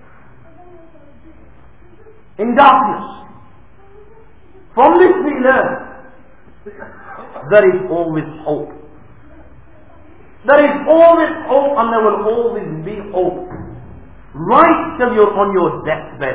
in darkness. From this we learn, there is always hope. There is always hope, and there will always be hope. Right till you're on your deathbed.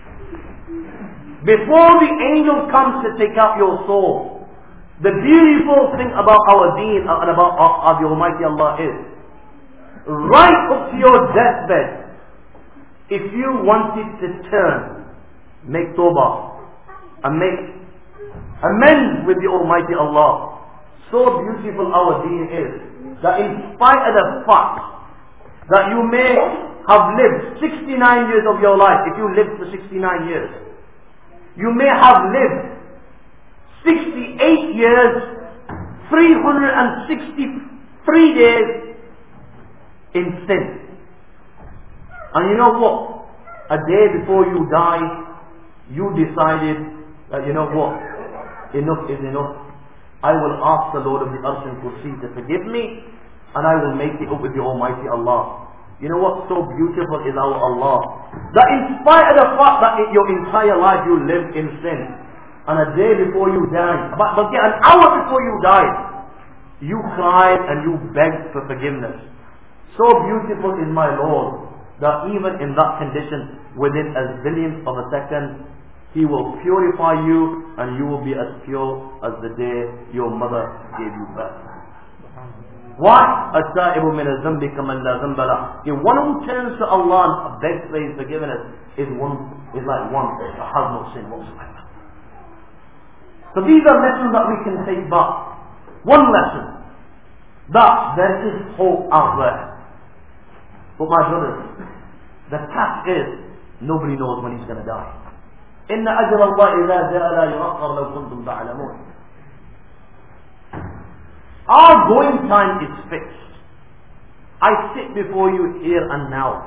Before the angel comes to take out your soul, the beautiful thing about our deen and about our, the Almighty Allah is, right up to your deathbed, if you wanted to turn, make tawbah, and make amends with the Almighty Allah, so beautiful our deen is, that in spite of the fact that you may have lived sixty-nine years of your life, if you lived for sixty-nine years, you may have lived sixty-eight years, three hundred sixty-three days in sin. And you know what? A day before you die, you decided that, you know what? Enough is enough. I will ask the Lord of the Arsh and Kursi to forgive me, and I will make it up with the Almighty Allah. You know what so beautiful is our Allah? That in spite of the fact that in your entire life you lived in sin, and a day before you died, but, but an hour before you died, you cried and you begged for forgiveness. So beautiful is my Lord, that even in that condition, within a zillionth of a second, He will purify you, and you will be as pure as the day your mother gave you birth. Why? التائب من الذنب كمن لا ذنب له. The one who turns to Allah and begs for His forgiveness is one is like one that has no sin whatsoever. So these are lessons that we can take back. One lesson, that there is hope out there. But my brothers, the task is, nobody knows when he's going to die. إن أجل الله إذا جاء لا يؤخر لو كنتم تعلمون. Our going time is fixed. I sit before you here and now,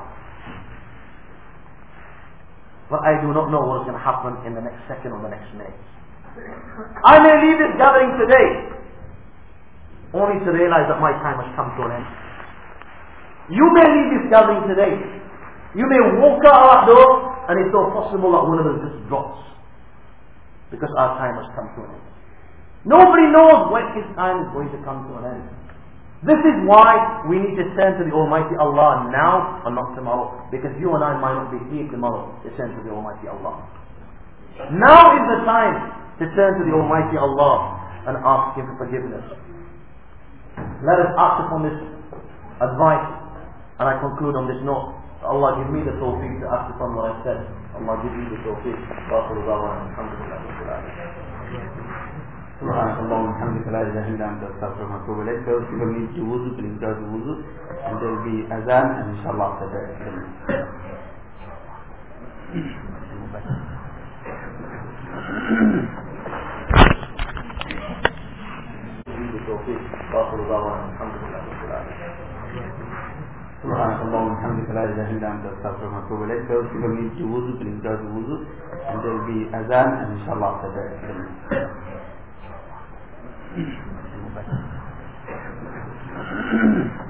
but I do not know what is going to happen in the next second or the next minute. I may leave this gathering today, only to realize that my time has come to an end. You may leave this gathering today. You may walk out that door, and it's so possible that one of us just drops, because our time has come to an end. Nobody knows when his time is going to come to an end. This is why we need to turn to the Almighty Allah now and not tomorrow, because you and I might not be here tomorrow to turn to the Almighty Allah. Now is the time to turn to the Almighty Allah and ask Him for forgiveness. Let us act upon this advice, and I conclude on this note. Allah give me the tawfiq to act upon what I said. Allah give me the tawfiq. سبحانك اللهم وبحمدك لا اله الا انت استغفرك واتوب اليك. Those people need to wuzu, please go to wuzu, and there will be azan, and inshallah after that. سبحانك اللهم وبحمدك لا اله الا انت استغفرك واتوب اليك. Those people need to wuzu, please go to wuzu, and there will be azan, and inshallah after that.